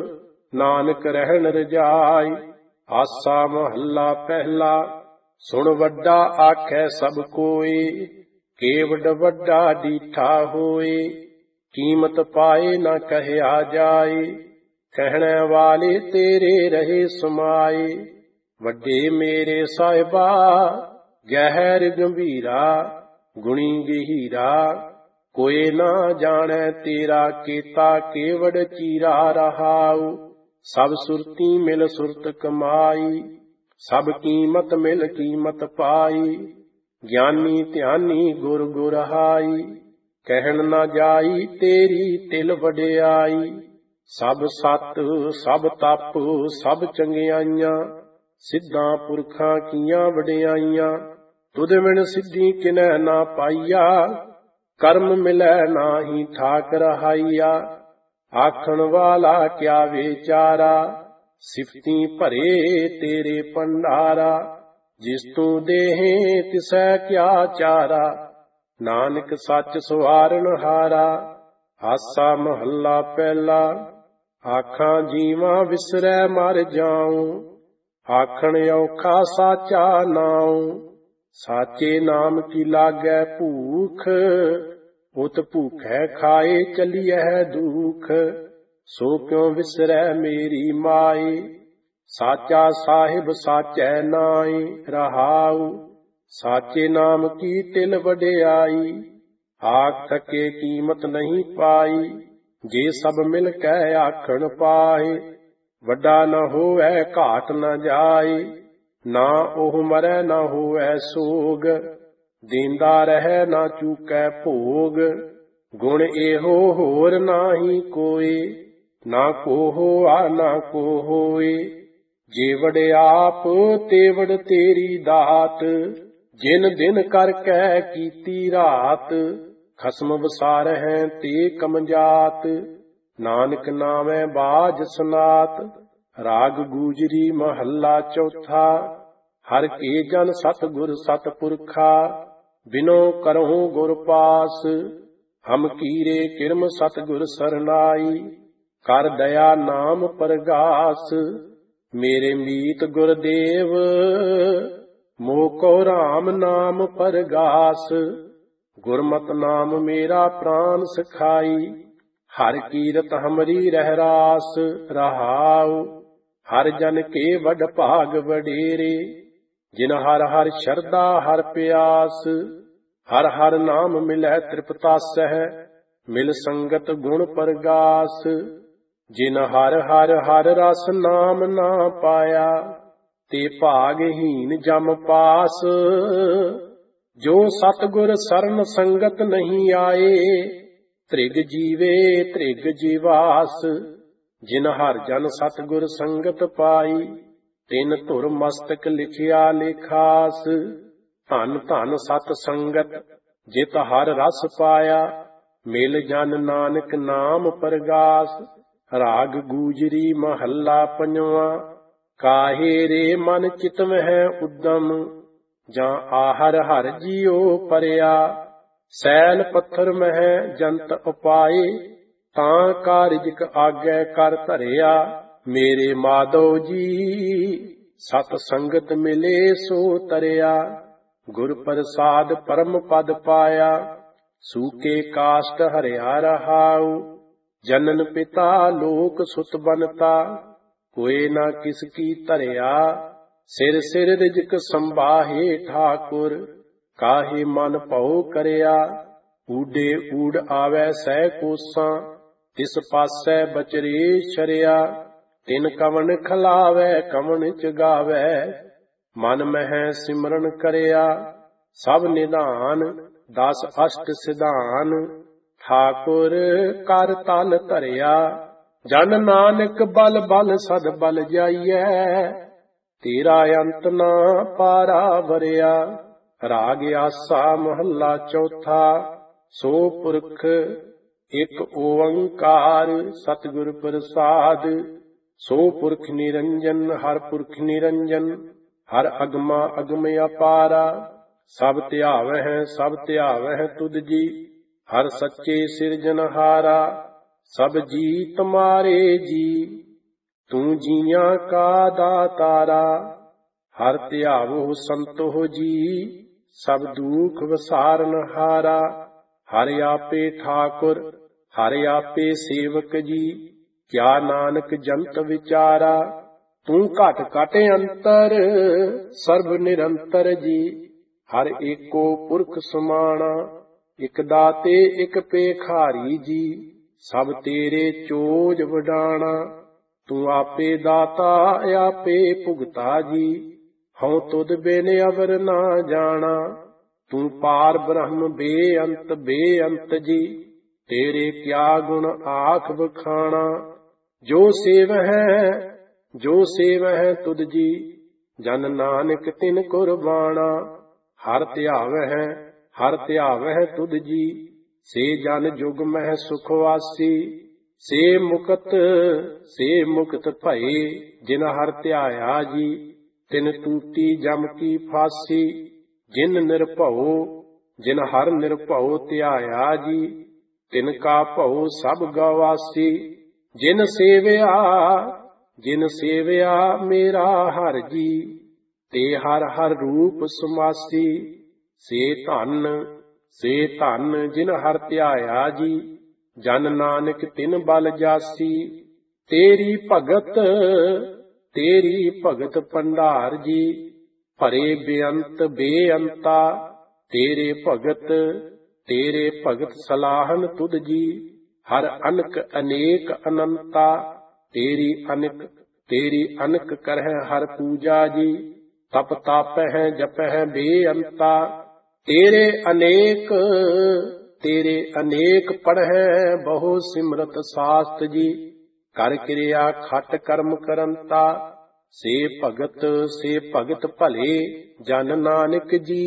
ਨਾਨਕ ਰਹਿਣ ਰਜਾਈ। ਆਸਾ ਮਹੱਲਾ ਪਹਿਲਾ, ਸੁਣ ਵੱਡਾ ਆਖੈ ਸਭ ਕੋਇ, ਕੇਵਡ ਵੱਡਾ ਡੀਠਾ ਹੋਏ। ਕੀਮਤ ਪਾਏ ਨਾ ਕਹਿਆ ਜਾਏ, ਕਹਿਣੇ ਵਾਲੇ ਤੇਰੇ ਰਹੇ ਸਮਾਏ। ਵੱਡੇ ਮੇਰੇ ਸਾਹਿਬਾ ਗਹਿਰ ਗੰਭੀਰਾ, ਗੁਣੀ ਗਹੀਰਾ। ਕੋਏ ਨਾ ਜਾਣੈ ਤੇਰਾ ਕੀਤਾ, ਕੇਵੜ ਚੀਰਾ ਰਹਾਉ। ਸਭ ਸੁਰਤੀ ਮਿਲ ਸੁਰਤ ਕਮਾਈ, ਸਭ ਕੀਮਤ ਮਿਲ ਕੀਮਤ ਪਾਈ। ਗਿਆਨੀ ਧਿਆਨੀ ਗੁਰ ਗੁਰ ਹਾਈ, ਕਹਿਣ ਨਾ ਜਾਈ ਤੇਰੀ ਤਿਲ ਵਡਿਆਈ। ਸਭ ਸਤ ਸਭ ਤਪ ਸਭ ਚੰਗਿਆਈਆਂ, ਸਿੱਧਾਂ ਪੁਰਖਾਂ ਕੀਆਂ ਵਡਿਆਈਆਂ। ਤੁਧ ਬਿਨ ਸਿੱਧੀ ਕਿਨੈ ਨਾ ਪਾਈਆ, ਕਰਮ ਮਿਲੈ ਨਾਹੀ ਠਾਕ ਰਹਾਈਆ। ਆਖਣ ਵਾਲਾ ਕਿਆ ਵਿਚਾਰਾ, ਸਿਫਤੀ ਭਰੇ ਤੇਰੇ ਭੰਡਾਰਾ। ਜਿਸ ਤੂੰ ਦੇਹੇ ਤਿਸੈ ਕਿਆ ਚਾਰਾ, ਨਾਨਕ ਸੱਚ ਸਵਾਰਨ ਹਾਰਾ। ਆਸਾ ਮਹੱਲਾ ਪਹਿਲਾ, ਆਖਾਂ ਜੀਵਾਂ ਵਿਸਰੈ ਮਰ ਜਾਉ, ਆਖਣ ਔਖਾ ਸਾਚਾ ਨਾਉ। ਸਾਚੇ ਨਾਮ ਕੀ ਲਾਗੈ ਭੂਖ, ਉਤ ਭੂਖੈ ਖਾਏ ਚਲੀਐ ਦੁਖ। ਸੋ ਕਿਉ ਵਿਸਰੈ ਮੇਰੀ ਮਾਏ, ਸਾਚਾ ਸਾਹਿਬ ਸਾਚੈ ਨਾਏ ਰਹਾਉ। ਸਾਚੇ ਨਾਮ ਕੀ ਤਿਲ ਵਡਿਆਈ, ਆਖ ਥਕੇ ਕੀਮਤ ਨਹੀਂ ਪਾਈ। ਜੇ ਸਭ ਮਿਲ ਕੇ ਆਖਣ ਪਾਏ, ਵੱਡਾ ਨ ਹੋਵੈ ਘਾਟ ਨ ਜਾਏ। ਨਾ ਉਹ ਮਰੈ ਨਾ ਹੋਵੈ ਸੋਗ, ਦੇਂਦਾ ਰਹਿ ਨਾ ਚੂਕੈ ਭੋਗ। ਗੁਣ ਇਹੋ ਹੋਰ ਨਾਹੀ ਕੋਇ, ਨਾ ਕੋ ਹੋਆ ਨਾ ਕੋ ਹੋਏ। ਜੇ ਵਡਿਆਪ ਤੇ ਵਡ ਤੇਰੀ ਦਾਤ, ਜਿਨ ਦਿਨ ਕਰਕੇ ਕੀਤੀ ਰਾਤ। ਖਸਮ ਵਸਾਰਹਿ ਤੇ ਕਮਜਾਤ, ਨਾਨਕ ਨਾਮੈ ਬਾਝ ਸਨਾਤ। ਰਾਗ ਗੂਜਰੀ ਮਹੱਲਾ ਚੌਥਾ। ਹਰ ਕੇ ਜਨ ਸਤਿਗੁਰ ਸਤਿਪੁਰਖਾ, ਬਿਨੋ ਕਰਹੁ ਗੁਰ ਪਾਸ। ਹਮ ਕੀਰੇ ਕਿਰਮ ਸਤਿਗੁਰ ਸਰਨਾਈ, ਕਰ ਦਇਆ ਨਾਮ ਪਰਗਾਸ। ਮੇਰੇ ਮੀਤ ਗੁਰਦੇਵ, ਮੋਹ ਕੋ ਰਾਮ ਨਾਮ ਪਰਗਾਸ। ਗੁਰਮਤਿ ਨਾਮ ਮੇਰਾ ਪ੍ਰਾਨ ਸਖਾਈ, ਹਰ ਕੀਰਤ ਹਮਰੀ ਰਹਿ ਰਾਸ। ਰਹਾਉ ਹਰ ਜਨ ਕੇ ਵਡ ਭਾਗ ਵਡੇਰੇ, ਜਿਨ ਹਰ ਹਰ ਸ਼ਰਧਾ ਹਰ ਪਿਆਸ। ਹਰ ਹਰ ਨਾਮ ਮਿਲੈ ਤ੍ਰਿਪਤਾਸਹਿ, ਮਿਲ ਸੰਗਤ ਗੁਣ ਪਰਗਾਸ। ਜਿਨ ਹਰ ਹਰ ਹਰ ਰਸ ਨਾਮ ਨਾ ਪਾਇਆ, ਤੇ ਭਾਗਹੀਨ ਜਮ ਪਾਸ। ਜੋ ਸਤਿਗੁਰ ਸਰਨ ਸੰਗਤ ਨਹੀਂ ਆਏ, ਤ੍ਰਿਗ ਜੀਵੇ ਤ੍ਰਿਗ ਜੀਵਾਸ। ਜਿਨ ਹਰ ਜਨ ਸਤਿਗੁਰ ਸੰਗਤ ਪਾਈ, ਤਿਨ ਧੁਰ ਮਸਤਕ ਲਿਖਿਆ ਲੇਖਾਸ। ਧਨ ਧਨ ਸਤ ਸੰਗਤ ਜਿਤ ਹਰ ਰਸ ਪਾਇਆ, ਮਿਲ ਜਨ ਨਾਨਕ ਨਾਮ ਪਰਗਾਸ। ਰਾਗ ਗੂਜਰੀ ਮਹੱਲਾ ਪੰਜਵਾਂ। ਕਾਹੇ ਰੇ ਮਨ ਚਿਤ ਮਹਿ ਉਦਮ, ਜਾਂ ਆਹਰ ਹਰ ਜੀਉ ਪਰਿਆ। ਸੈਲ ਪੱਥਰ ਮਹਿ ਜੰਤ ਉਪਾਏ, ਤਾਂ ਕਾਰਿਜਕ ਆਗੈ ਕਰ ਧਰਿਆ। ਮੇਰੇ ਮਾਧੋ ਜੀ ਸਤ ਸੰਗਤ ਮਿਲੇ ਸੋ ਤਰਿਆ, ਗੁਰ ਪ੍ਰਸਾਦ ਪਰਮ ਪਦ ਪਾਇਆ। ਸੂਕੇ ਕਾਸ਼ਟ ਹਰਿਆ ਰਹਾਉ, ਜਨਨ ਪਿਤਾ ਲੋਕ ਸੁਤ ਬਨਤਾ। ਕੋਏ ਨਾ ਕਿਸ ਕੀ ਧਰਿਆ, ਸਿਰ ਸਿਰ ਰਿਜਕ ਸੰਭਾਹੇ ਠਾਕੁਰ। ਕਾਹੇ ਮਨ ਭਉ ਕਰਿਆ, ਊਡੇ ਊੜ ਆਵੈ ਸਹਿ ਕੋਸਾਂ। ਤਿਸ ਪਾਸੈ ਬਚਰੇ ਸ਼ਰਿਆ, ਤਿਨ ਕਵਣ ਖਲਾਵੈ ਕਵਣ ਚਗਾਵੈ। ਮਨ ਮਹਿ ਸਿਮਰਨ ਕਰਿਆ, ਸਭ ਨਿਧਾਨ ਦਸ ਅਸ਼ਟ ਸਿਧਾਨ। ਠਾਕੁਰ ਕਰ ਤਲ ਧਰਿਆ, ਜਨ ਨਾਨਕ ਬਲ ਬਲ ਸਦ ਬਲ ਜਾਈਐ। ਤੇਰਾ ਅੰਤ ਨਾ ਪਾਰਾ ਵਰਿਆ। ਰਾਗ ਆਸਾ ਮਹੱਲਾ ਚੌਥਾ। ਸੋ ਪੁਰਖ ਇਕ ਓੰਕਾਰ, ਸਤਿਗੁਰ ਪ੍ਰਸਾਦ। ਸੋ ਪੁਰਖ ਨਿਰੰਜਨ, ਹਰ ਪੁਰਖ ਨਿਰੰਜਨ। ਹਰ ਅਗਮਾ ਅਗਮ ਅਪਾਰਾ, ਸਭ ਧਿਆਵਹਿ ਸਭ ਧਿਆਵਹਿ ਤੁਧ ਜੀ। ਹਰ ਸੱਚੇ ਸਿਰਜਨਹਾਰਾ, ਸਭ ਜੀ ਤੁਮਾਰੇ ਜੀ। ਤੂੰ ਜੀਆਂ ਕਾ ਦਾਤਾਰਾ, ਹਰ ਧਿਆਵੋ ਸੰਤੋ ਜੀ। ਸਭ ਦੁਖ ਵਸਾਰਨਹਾਰਾ, ਹਰ ਆਪੇ ਠਾਕੁਰ ਹਰ ਆਪੇ ਸੇਵਕ ਜੀ। ਕਿਆ ਨਾਨਕ ਜੰਤ ਵਿਚਾਰਾ, ਤੂੰ ਘਟ ਘਟ ਅੰਤਰ ਸਰਬ ਨਿਰੰਤਰ ਜੀ। ਹਰ ਏਕੋ ਪੁਰਖ ਸਮਾਣਾ, ਇਕ ਦਾਤੇ ਇਕ ਪੇਖਾਰੀ ਜੀ। ਸਭ ਤੇਰੇ ਚੋਜ ਵਡਾਣਾ, ਤੂੰ ਆਪੇ ਦਾਤਾ ਆਪੇ ਭੁਗਤਾ ਜੀ। ਹਉ ਤੁਧ ਬਿਨ ਅਵਰ ਨਾ ਜਾਣਾ, ਤੂੰ ਪਾਰ ਬ੍ਰਹਮ ਬੇਅੰਤ ਬੇਅੰਤ ਜੀ। ਤੇਰੇ ਕਿਆ ਗੁਣ ਆਖ ਬਖਾਣਾ, ਜੋ ਸੇਵਹਿ ਜੋ ਸੇਵਹਿ ਤੁਧ ਜੀ। ਜਨ ਨਾਨਕ ਤਿਨ ਕੁਰਬਾਣਾ, ਹਰ ਧਿਆਵਹਿ ਹਰ ਧਿਆਵਹਿ ਤੁਧ ਜੀ। ਸੇ ਜਨ ਜੁਗ ਮਹਿ ਸੁਖ ਵਾਸੀ, ਸੇ ਮੁਕਤ ਸੇ ਮੁਕਤ ਭਏ। ਜਿਨ ਹਰ ਧਿਆਇਆ ਜੀ, ਤਿਨ ਤੂਤੀ ਜਮ ਕੀ ਫਾਸੀ। ਜਿਨ ਨਿਰਭਉ ਜਿਨ ਹਰ ਨਿਰਭਉ ਧਿਆਇਆ ਜੀ, ਤਿਨ ਕਾ ਭਉ ਸਭ ਗਵਾਸੀ। ਜਿਨ ਸੇਵਿਆ ਜਿਨ ਸੇਵਿਆ ਮੇਰਾ ਹਰ ਜੀ, ਤੇ ਹਰ ਹਰ ਰੂਪ ਸਮਾਸੀ। ਸੇ ਧਨ ਸੇ ਧਨ ਜਿਨ ਹਰ ਧਿਆਇਆ ਜੀ, ਜਨ ਨਾਨਕ ਤਿਨ ਬਲ ਜਾਸੀ। ਤੇਰੀ ਭਗਤ ਤੇਰੀ ਭਗਤ ਭੰਡਾਰ ਜੀ, ਭਰੇ ਬੇਅੰਤ ਬੇਅੰਤਾ। ਤੇਰੇ ਭਗਤ ਤੇਰੇ ਭਗਤ ਸਲਾਹਨ ਤੁਧ ਜੀ। ਹਰ ਅਨਕ ਅਨੇਕ ਅਨੰਤਾ, ਤੇਰੀ ਅਨਕ ਤੇਰੀ ਅਨਕ ਕਰਹਿ ਹਰ ਪੂਜਾ ਜੀ। ਤਪ ਤਾਪਹਿ ਜਪਹਿ ਬੇਅੰਤਾ, ਤੇਰੇ ਅਨੇਕ ਤੇਰੇ ਅਨੇਕ ਪੜ੍ਹੈ ਬਹੁ ਸਿਮਰਤ ਸਾਸਤ ਜੀ। ਕਰ ਕਿਰਿਆ ਖਟ ਕਰਮ ਕਰੰਤਾ, ਸੇ ਭਗਤ ਸੇ ਭਗਤ ਭਲੇ ਜਨ ਨਾਨਕ ਜੀ।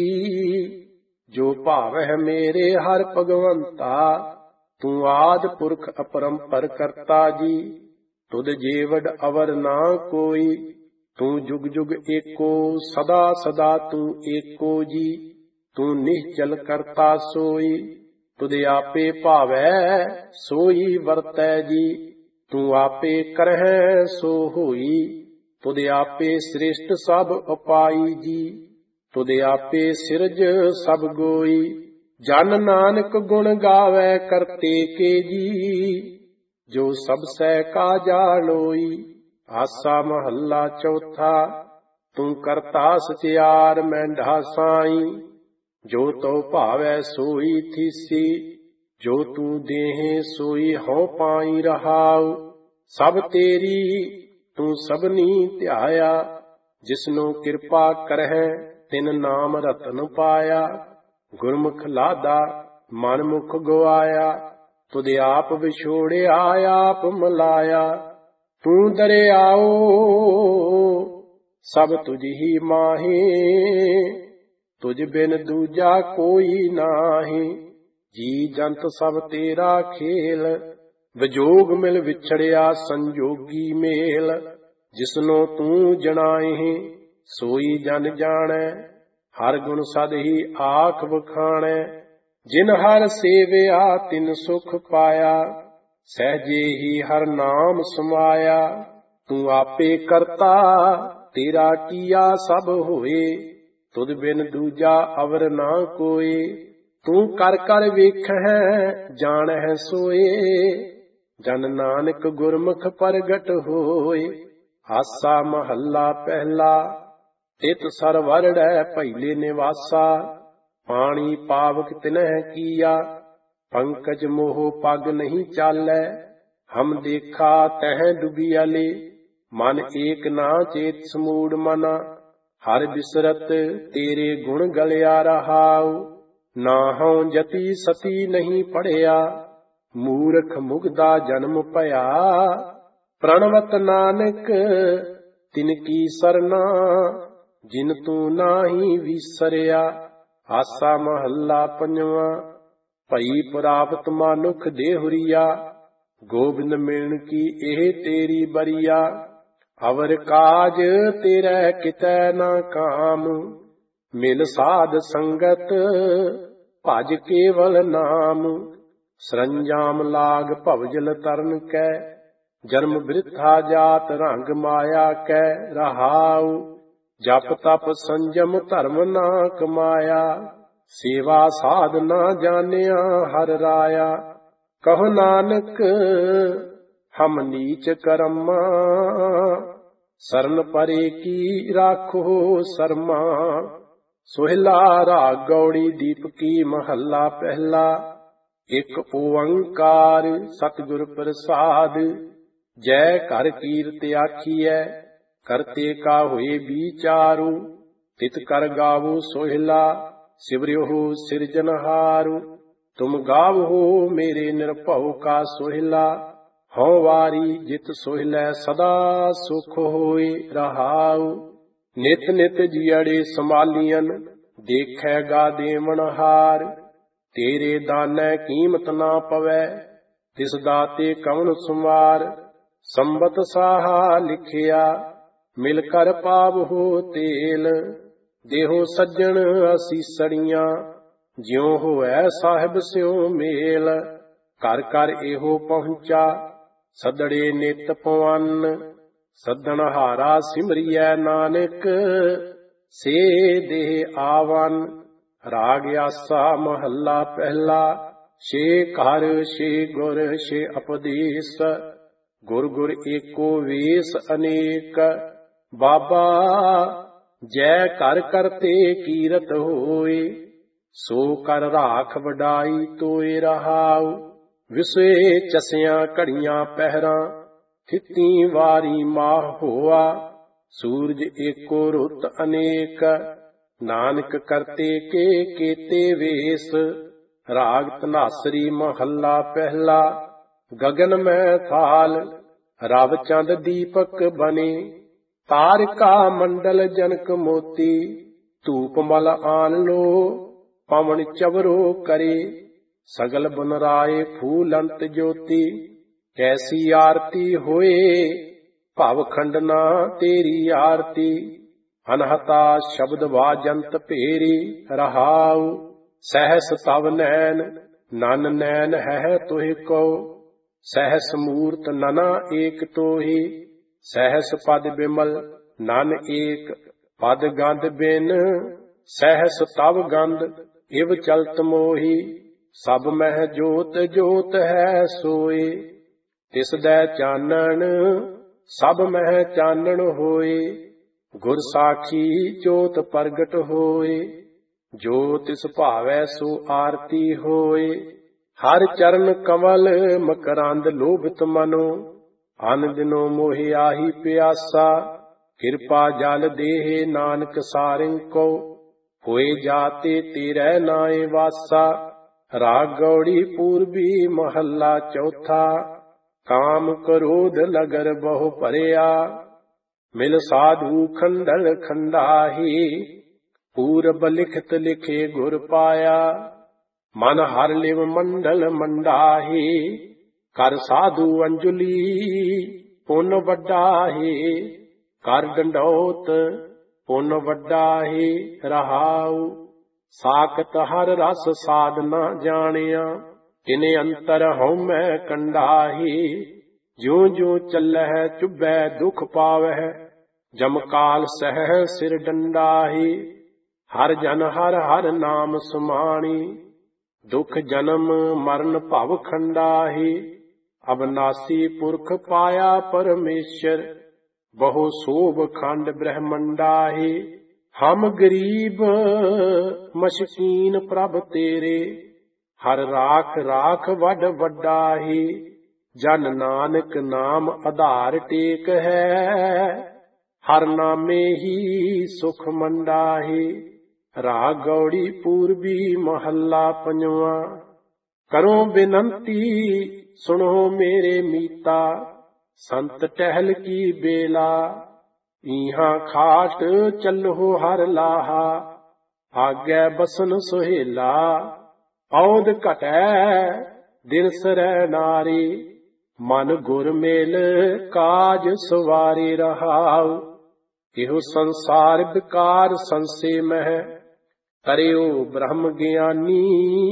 ਜੋ ਭਾਵਹਿ ਮੇਰੇ ਹਰ ਭਗਵੰਤਾ, ਤੂੰ ਆਦਿ ਪੁਰਖ ਅਪਰੰਪਰ ਕਰਤਾ ਜੀ। ਤੁਧ ਜੀਵੜ ਅਵਰ ਨਾ ਕੋਈ। ਤੂੰ ਜੁਗ ਜੁਗ ਏਕੋ, ਸਦਾ ਸਦਾ ਤੂੰ ਏਕੋ ਜੀ। ਤੂੰ ਨਿਸ਼ਚਲ ਕਰਤਾ ਸੋਈ, ਤੁਧ ਆਪੇ ਭਾਵੈ ਸੋਈ ਵਰਤੈ ਜੀ। ਤੂੰ ਆਪੇ ਕਰਹਿ ਸੋ ਹੋਈ, ਤੁਧ ਆਪੇ ਸ੍ਰਿਸ਼ਟ ਸਭ ਉਪਾਈ ਜੀ। ਤੁਧ ਆਪੇ ਸਿਰਜ ਸਭ ਗੋਈ, ਜਨ ਨਾਨਕ ਗੁਣ ਗਾਵੈ ਕਰਤੇ ਕੇ ਜੀ। ਜੋ ਸਭ ਸਹਿ ਕਾ ਜਾਣੋਈ। ਆਸਾ ਮਹੱਲਾ ਚੌਥਾ। ਤੂੰ ਕਰਤਾ ਸਚਿਆਰ ਮੈਂਢਾ ਸਾਈ, ਜੋ ਤੋ ਭਾਵੈ ਸੋਈ ਥੀਸੀ। ਜੋ ਤੂੰ ਦੇਹੇ ਸੋਈ ਹਉ ਪਾਈ ਰਹਾਉ। ਸਭ ਤੇਰੀ ਤੂੰ ਸਭਨੀ ਧਿਆਇਆ, ਜਿਸਨੂੰ ਕਿਰਪਾ ਕਰਹਿ ਤਿਨ ਨਾਮ ਰਤਨ ਪਾਇਆ। ਗੁਰਮੁਖ ਲਾਦਾ ਮਨ ਮੁਖ ਗਵਾਇਆ, ਤੁਧ ਆਪ ਵਿਛੋੜਿਆ ਆਪ ਮਲਾਇਆ। ਤੂੰ ਦਰਿਆਓ ਸਭ ਤੁਝ ਹੀ ਮਾਹੀ, ਤੁਝ ਬਿਨ ਦੂਜਾ ਕੋਈ ਨਾਹੀ। ਜੀ ਜੰਤ ਸਭ ਤੇਰਾ ਖੇਲ, ਵਿਜੋਗ ਮਿਲ ਵਿਛੜਿਆ ਸੰਜੋਗੀ ਮੇਲ। ਜਿਸਨੂੰ ਤੂੰ ਜਣਾਏ ਸੋਈ ਜਨ ਜਾਣੈ, ਹਰ ਗੁਣ ਸਦ ਹੀ ਆਖ ਵਖਾਣੈ। ਜਿਨ ਹਰ ਸੇਵਿਆ ਤਿਨ ਸੁਖ ਪਾਇਆ, ਸਹਿਜੇ ਹੀ ਹਰ ਨਾਮ ਸਮਾਇਆ। ਤੂੰ ਆਪੇ ਕਰਤਾ ਤੇਰਾ ਕੀਆ ਸਭ ਹੋਏ, ਤੁਧ ਬਿਨ ਦੂਜਾ ਅਵਰ ਨਾ ਕੋਏ। ਤੂੰ ਕਰ ਕਰ ਵੇਖਹਿ ਜਾਣਹਿ ਸੋਏ, ਜਨ ਨਾਨਕ ਗੁਰਮੁਖ ਪ੍ਰਗਟ ਹੋਏ। ਆਸਾ ਮਹੱਲਾ ਪਹਿਲਾ। ਤਿਤ ਸਰ ਵਰੜੈ ਪਹਿਲੇ ਨਿਵਾਸਾ, ਪਾਣੀ ਪਾਵਕ ਤਿਨਹਿ ਕੀਆ। ਪੰਕਜ ਮੋਹ ਪਗ ਨਹੀਂ ਚਾਲੈ, ਹਮ ਦੇਖਾ ਤਹਿ ਡੁਬਿਆਲੇ। ਮਨ ਏਕ ਨਾ ਚੇਤ ਸਮੂੜ ਮਨਾ, ਹਰ ਬਿਸਰਤ ਤੇਰੇ ਗੁਣ ਗਲਿਆ ਰਹਾਉ। ਨਾਹਉ ਜਤੀ ਸਤੀ ਨਹੀਂ ਪੜਿਆ, ਮੂਰਖ ਮੁਗਦਾ ਜਨਮ ਭਇਆ। ਪ੍ਰਣਵਤ ਨਾਨਕ ਤਿਨ ਕੀ ਸਰਨਾ, ਜਿਨ ਤੂੰ ਨਾਹੀ ਵਿਸਰਿਆ। ਆਸਾ ਮਹੱਲਾ ਪੰਜਵਾਂ। ਭਈ ਪ੍ਰਾਪਤ ਮਾਨੁਖ ਦੇਹੁਰੀਆ, ਗੋਬਿੰਦ ਮਿਲਣ ਕੀ ਇਹ ਤੇਰੀ ਬਰੀਆ। ਅਵਰ ਕਾਜ ਤੇਰੇ ਕਿਤੈ ਨਾ ਕਾਮ, ਮਿਲ ਸਾਧ ਸੰਗਤ ਭਜ ਕੇਵਲ ਨਾਮ। ਸਰੰਜਾਮ ਲਾਗ ਭਵਜਲ ਤਰਨ ਕੈ, ਜਨਮ ਬਿਰਥਾ ਜਾਤ ਰੰਗ ਮਾਇਆ ਕੈ ਰਹਾਉ। ਜਪ ਤਪ ਸੰਜਮ ਧਰਮ ਨਾ ਕਮਾਇਆ, ਸੇਵਾ ਸਾਧ ਨਾ ਜਾਣਿਆ ਹਰ ਰਾਇਆ। ਕਹੋ ਨਾਨਕ ਹਮ ਨੀਚ ਕਰਮਾ, ਸਰਨ ਪਰੇ ਕੀ ਰਾਖੋ ਸਰਮਾ। ਸੋਹਿਲਾ ਰਾਗ ਗੌੜੀ ਦੀਪਕੀ ਮਹੱਲਾ ਪਹਿਲਾ। ਇੱਕ ਓੰਕਾਰ ਸਤਿਗੁਰ ਪ੍ਰਸਾਦ, ਜੈ ਘਰ ਕੀਰਤ ਆਖੀਐ। ਕਰਤੇ ਕਾ ਹੋਏ ਵਿਚਾਰੂ, ਤਿਤ ਕਰ ਗਾਵੋ ਸੋਹਿਲਾ। ਸਿਵਰਿਓ ਸਿਰਜਨਹਾਰੂ, ਤੁਮ ਗਾਵੋ ਮੇਰੇ ਨਿਰਭਉ ਕਾ ਸੋਹਿਲਾ। ਹਉ ਵਾਰੀ ਜਿਤ ਸੋਹਿਲੈ ਸਦਾ ਸੁਖ ਹੋਏ ਰਹਾਉ। ਨਿਤ ਨਿਤ ਜੀਅੜੇ ਸੰਭਾਲੀਅਨ, ਦੇਖੈ ਗਾ ਦੇਵਨ ਹਾਰ। ਤੇਰੇ ਦਾਨੈ ਕੀਮਤ ਨਾ ਪਵੈ, ਤਿਸ ਦਾਤੇ ਕਵਣ ਸੁਮਾਰ। ਸੰਬਤ ਸਾਹਾ ਲਿਖਿਆ, ਮਿਲ ਕਰ ਪਾਵਹੁ ਤੇਲ। ਦੇਹੋ ਸੱਜਣ ਅਸੀਸੜੀਆਂ, ਜਿਉ ਹੋਐ ਸਾਹਿਬ ਸਿਉ ਮੇਲ। ਘਰ ਘਰ ਇਹੋ ਪਹੁੰਚਾ, ਸਦੜੇ ਨਿਤ ਪਵਨ। ਸੱਦਣ ਹਾਰਾ ਸਿਮਰਿਐ ਨਾਨਕ, ਸੇ ਦੇਹ ਆਵਨ। ਰਾਗ ਆਸਾ ਮਹੱਲਾ ਪਹਿਲਾ। ਛੇ ਘਰ ਛੇ ਗੁਰ ਛੇ ਉਪਦੇਸ, ਗੁਰ ਗੁਰ ਏਕੋ ਵੇਸ ਅਨੇਕ। ਬਾਬਾ ਜੈ ਘਰ ਕਰਤੇ ਕੀਰਤ ਹੋਏ, ਸੋ ਕਰ ਰਾਖ ਵਡਾਈ ਤੋਏ ਰਹਾਉ। ਵਿਸੇ ਚਸਿਆਂ ਘੜੀਆਂ ਪਹਿਰਾਂ, ਥਿੱਤੀ ਵਾਰੀ ਮਾਹ ਹੋਆ। ਸੂਰਜ ਏਕੋ ਰੁੱਤ ਅਨੇਕ, ਨਾਨਕ ਕਰਤੇ ਕੇ ਕੇਤੇ ਵੇਸ। ਰਾਗ ਧਨਾਸਰੀ ਮਹੱਲਾ ਪਹਿਲਾ। ਗਗਨ ਮੈਂ ਥਾਲ ਰਵ ਚੰਦ ਦੀਪਕ ਬਨੇ, ਤਾਰਿਕਾ ਮੰਡਲ ਜਨਕ ਮੋਤੀ। ਧੂਪ ਮਲ ਆਨ ਲੋ ਪਵਨ ਚਵਰੋ ਕਰੇ, ਸਗਲ ਬਨ ਰਾਏ ਫੂਲ ਅੰਤ ਜੋਤੀ। ਕੈਸੀ ਆਰਤੀ ਹੋਏ ਭਵ ਖੰਡਨਾ ਤੇਰੀ ਆਰਤੀ। ਅਨਹਤਾ ਸ਼ਬਦ ਵਾਜੰਤ ਭੇਰੀ ਰਹਾਉ। ਸਹਿਸ ਤਵ ਨੈਣ ਨਨ ਨੈਣ ਹੈ ਤੋਹਿ ਕੋ। ਸਹਿਸ ਮੂਰਤ ਨਨਾ ਏਕ ਤੋਹੀ। ਸਹਿਸ ਪਦ ਬਿਮਲ ਨਨ ਏਕ ਪਦ ਗੰਧ ਬਿਨ। ਸਹਿਸ ਤਵ ਗੰਧ ਇਵ ਚਲਤ ਮੋਹੀ। ਸਭ ਮਹਿ ਜੋਤ ਜੋਤ ਹੈ ਸੋਏ। ਤਿਸ ਦੈ ਚਾਨਣ ਸਭ ਮਹਿ ਚਾਨਣ ਹੋਏ। ਗੁਰ ਸਾਖੀ ਜੋਤ ਪ੍ਰਗਟ ਹੋਏ। ਜੋ ਤਿਸ ਭਾਵੈ ਸੋ ਆਰਤੀ ਹੋਏ। ਹਰ ਚਰਨ ਕਮਲ ਮਕਰੰਦ ਲੋਭਿਤ ਮਨੋ। ਅਨ ਦਿਨੋ ਮੋਹਿ ਆਹੀ ਪਿਆਸਾ। ਕਿਰਪਾ ਜਲ ਦੇਹ ਨਾਨਕ ਸਾਰਿੰ ਕੋ। ਹੋਏ ਜਾਤੇ ਤੇਰੇ ਨਾਏ ਵਾਸਾ। ਰਾਗ ਗੌੜੀ ਪੂਰਬੀ ਮਹੱਲਾ ਚੌਥਾ। ਕਾਮ ਕ੍ਰੋਧ ਲਗਰ ਬਹੁ ਭਰਿਆ। ਮਿਲ ਸਾਧੂ ਖੰਡਲ ਖੰਡਾਹੀ। ਪੂਰਬ ਲਿਖਤ ਲਿਖੇ ਗੁਰ ਪਾਇਆ। ਮਨ ਹਰ ਲਿਵ ਮੰਡਲ ਮੰਡਾਹੀ। ਕਰ ਸਾਧੂ ਅੰਜੁਲੀ ਪੁੰਨ ਵੱਡਾਹੀ। ਕਰ ਡੰਡੌਤ ਪੁੰਨ ਵੱਡਾਹੀ ਰਹਾਉ। ਸਾਖਤ ਹਰ ਰਸ ਸਾਧਨਾ ਜਾਣਿਆ। ਤਿਨੇ ਅੰਤਰ ਹਉਮੈ ਕੰਡਾਹੀ। ਜਿਉ ਜਿਉ ਚੱਲਹਿ ਚੁਭੈ ਦੁਖ ਪਾਵਹਿ। ਜਮਕਾਲ ਸਹਿ ਸਿਰ ਡੰਡਾਹੀ। ਹਰ ਜਨ ਹਰ ਹਰ ਨਾਮ ਸਮਾਣੀ। ਦੁਖ ਜਨਮ ਮਰਨ ਭਵ ਖੰਡਾਹੀ। ਅਬਨਾਸੀ ਪੁਰਖ ਪਾਇਆ ਪਰਮੇਸ਼ਰ। ਬਹੁ ਸੋਭ ਖੰਡ ਬ੍ਰਹਮੰਡਾਹੀ। ਹਮ ਗਰੀਬ ਮਸ਼ਕੀਨ ਪ੍ਰਭ ਤੇਰੇ। ਹਰ ਰਾਖ ਰਾਖ ਵੱਡ ਵੱਡਾਹੀ। ਜਨ ਨਾਨਕ ਨਾਮ ਆਧਾਰ ਟੇਕ ਹੈ। ਹਰ ਨਾਮੇ ਹੀ ਸੁਖ ਮੰਡਾਹੀ। ਰਾਗ ਗੌੜੀ ਪੂਰਬੀ ਮਹੱਲਾ ਪੰਜਵਾਂ। ਕਰੋ ਬਿਨੰਤੀ ਸੁਣੋ ਮੇਰੇ ਮੀਤਾ। ਸੰਤ ਟਹਿਲ ਕੀ ਬੇਲਾ। ਈਹਾਂ ਖਾਟ ਚੱਲੋ ਹਰ ਲਾਹਾ। ਆਗੈ ਬਸਨ ਸੁਹੇਲਾ। ਔਦ ਘਟੈ ਦਿਨ ਸਰੈ ਨਾਰੀ। ਮਨ ਗੁਰ ਮੇਲ ਕਾਜ ਸਵਾਰੀ ਰਹਾਉ। ਇਹੋ ਸੰਸਾਰ ਵਿਕਾਰ ਸੰਸੇ ਮਹਿ। ਕਰਿਓ ਬ੍ਰਹਮ ਗਿਆਨੀ।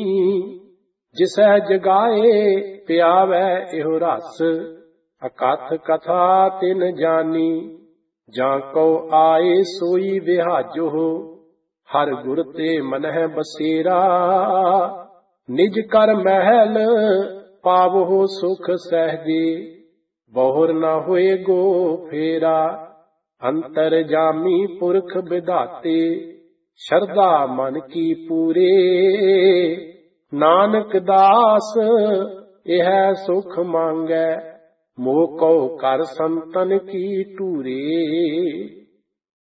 ਜਿਸੈ ਜਗਾਏ ਪਿਆਵੈ ਇਹੋ ਰਸ। ਅਕਥ ਕਥਾ ਤਿਨ ਜਾਨੀ। ਜਾਂ ਕੋ ਆਏ ਸੋਈ ਵਿਹਾਜੋ। ਹਰ ਗੁਰ ਤੇ ਮਨਹਿ ਬਸੇਰਾ। ਨਿਜ ਕਰ ਮਹਿਲ ਪਾਵੋ ਸੁਖ ਸਹਿਜੇ। ਬਹੁਰ ਨਾ ਹੋਏ ਗੋ ਫੇਰਾ। ਅੰਤਰ ਜਾਮੀ ਪੁਰਖ ਵਿਧਾਤੇ। ਸ਼ਰਧਾ ਮਨ ਕੀ ਪੂਰੇ। ਨਾਨਕ ਦਾਸ ਇਹ ਸੁਖ ਮੰਗੈ। ਮੋਹ ਕਉ ਕਰ ਸੰਤਨ ਕੀ ਟੂਰੇ।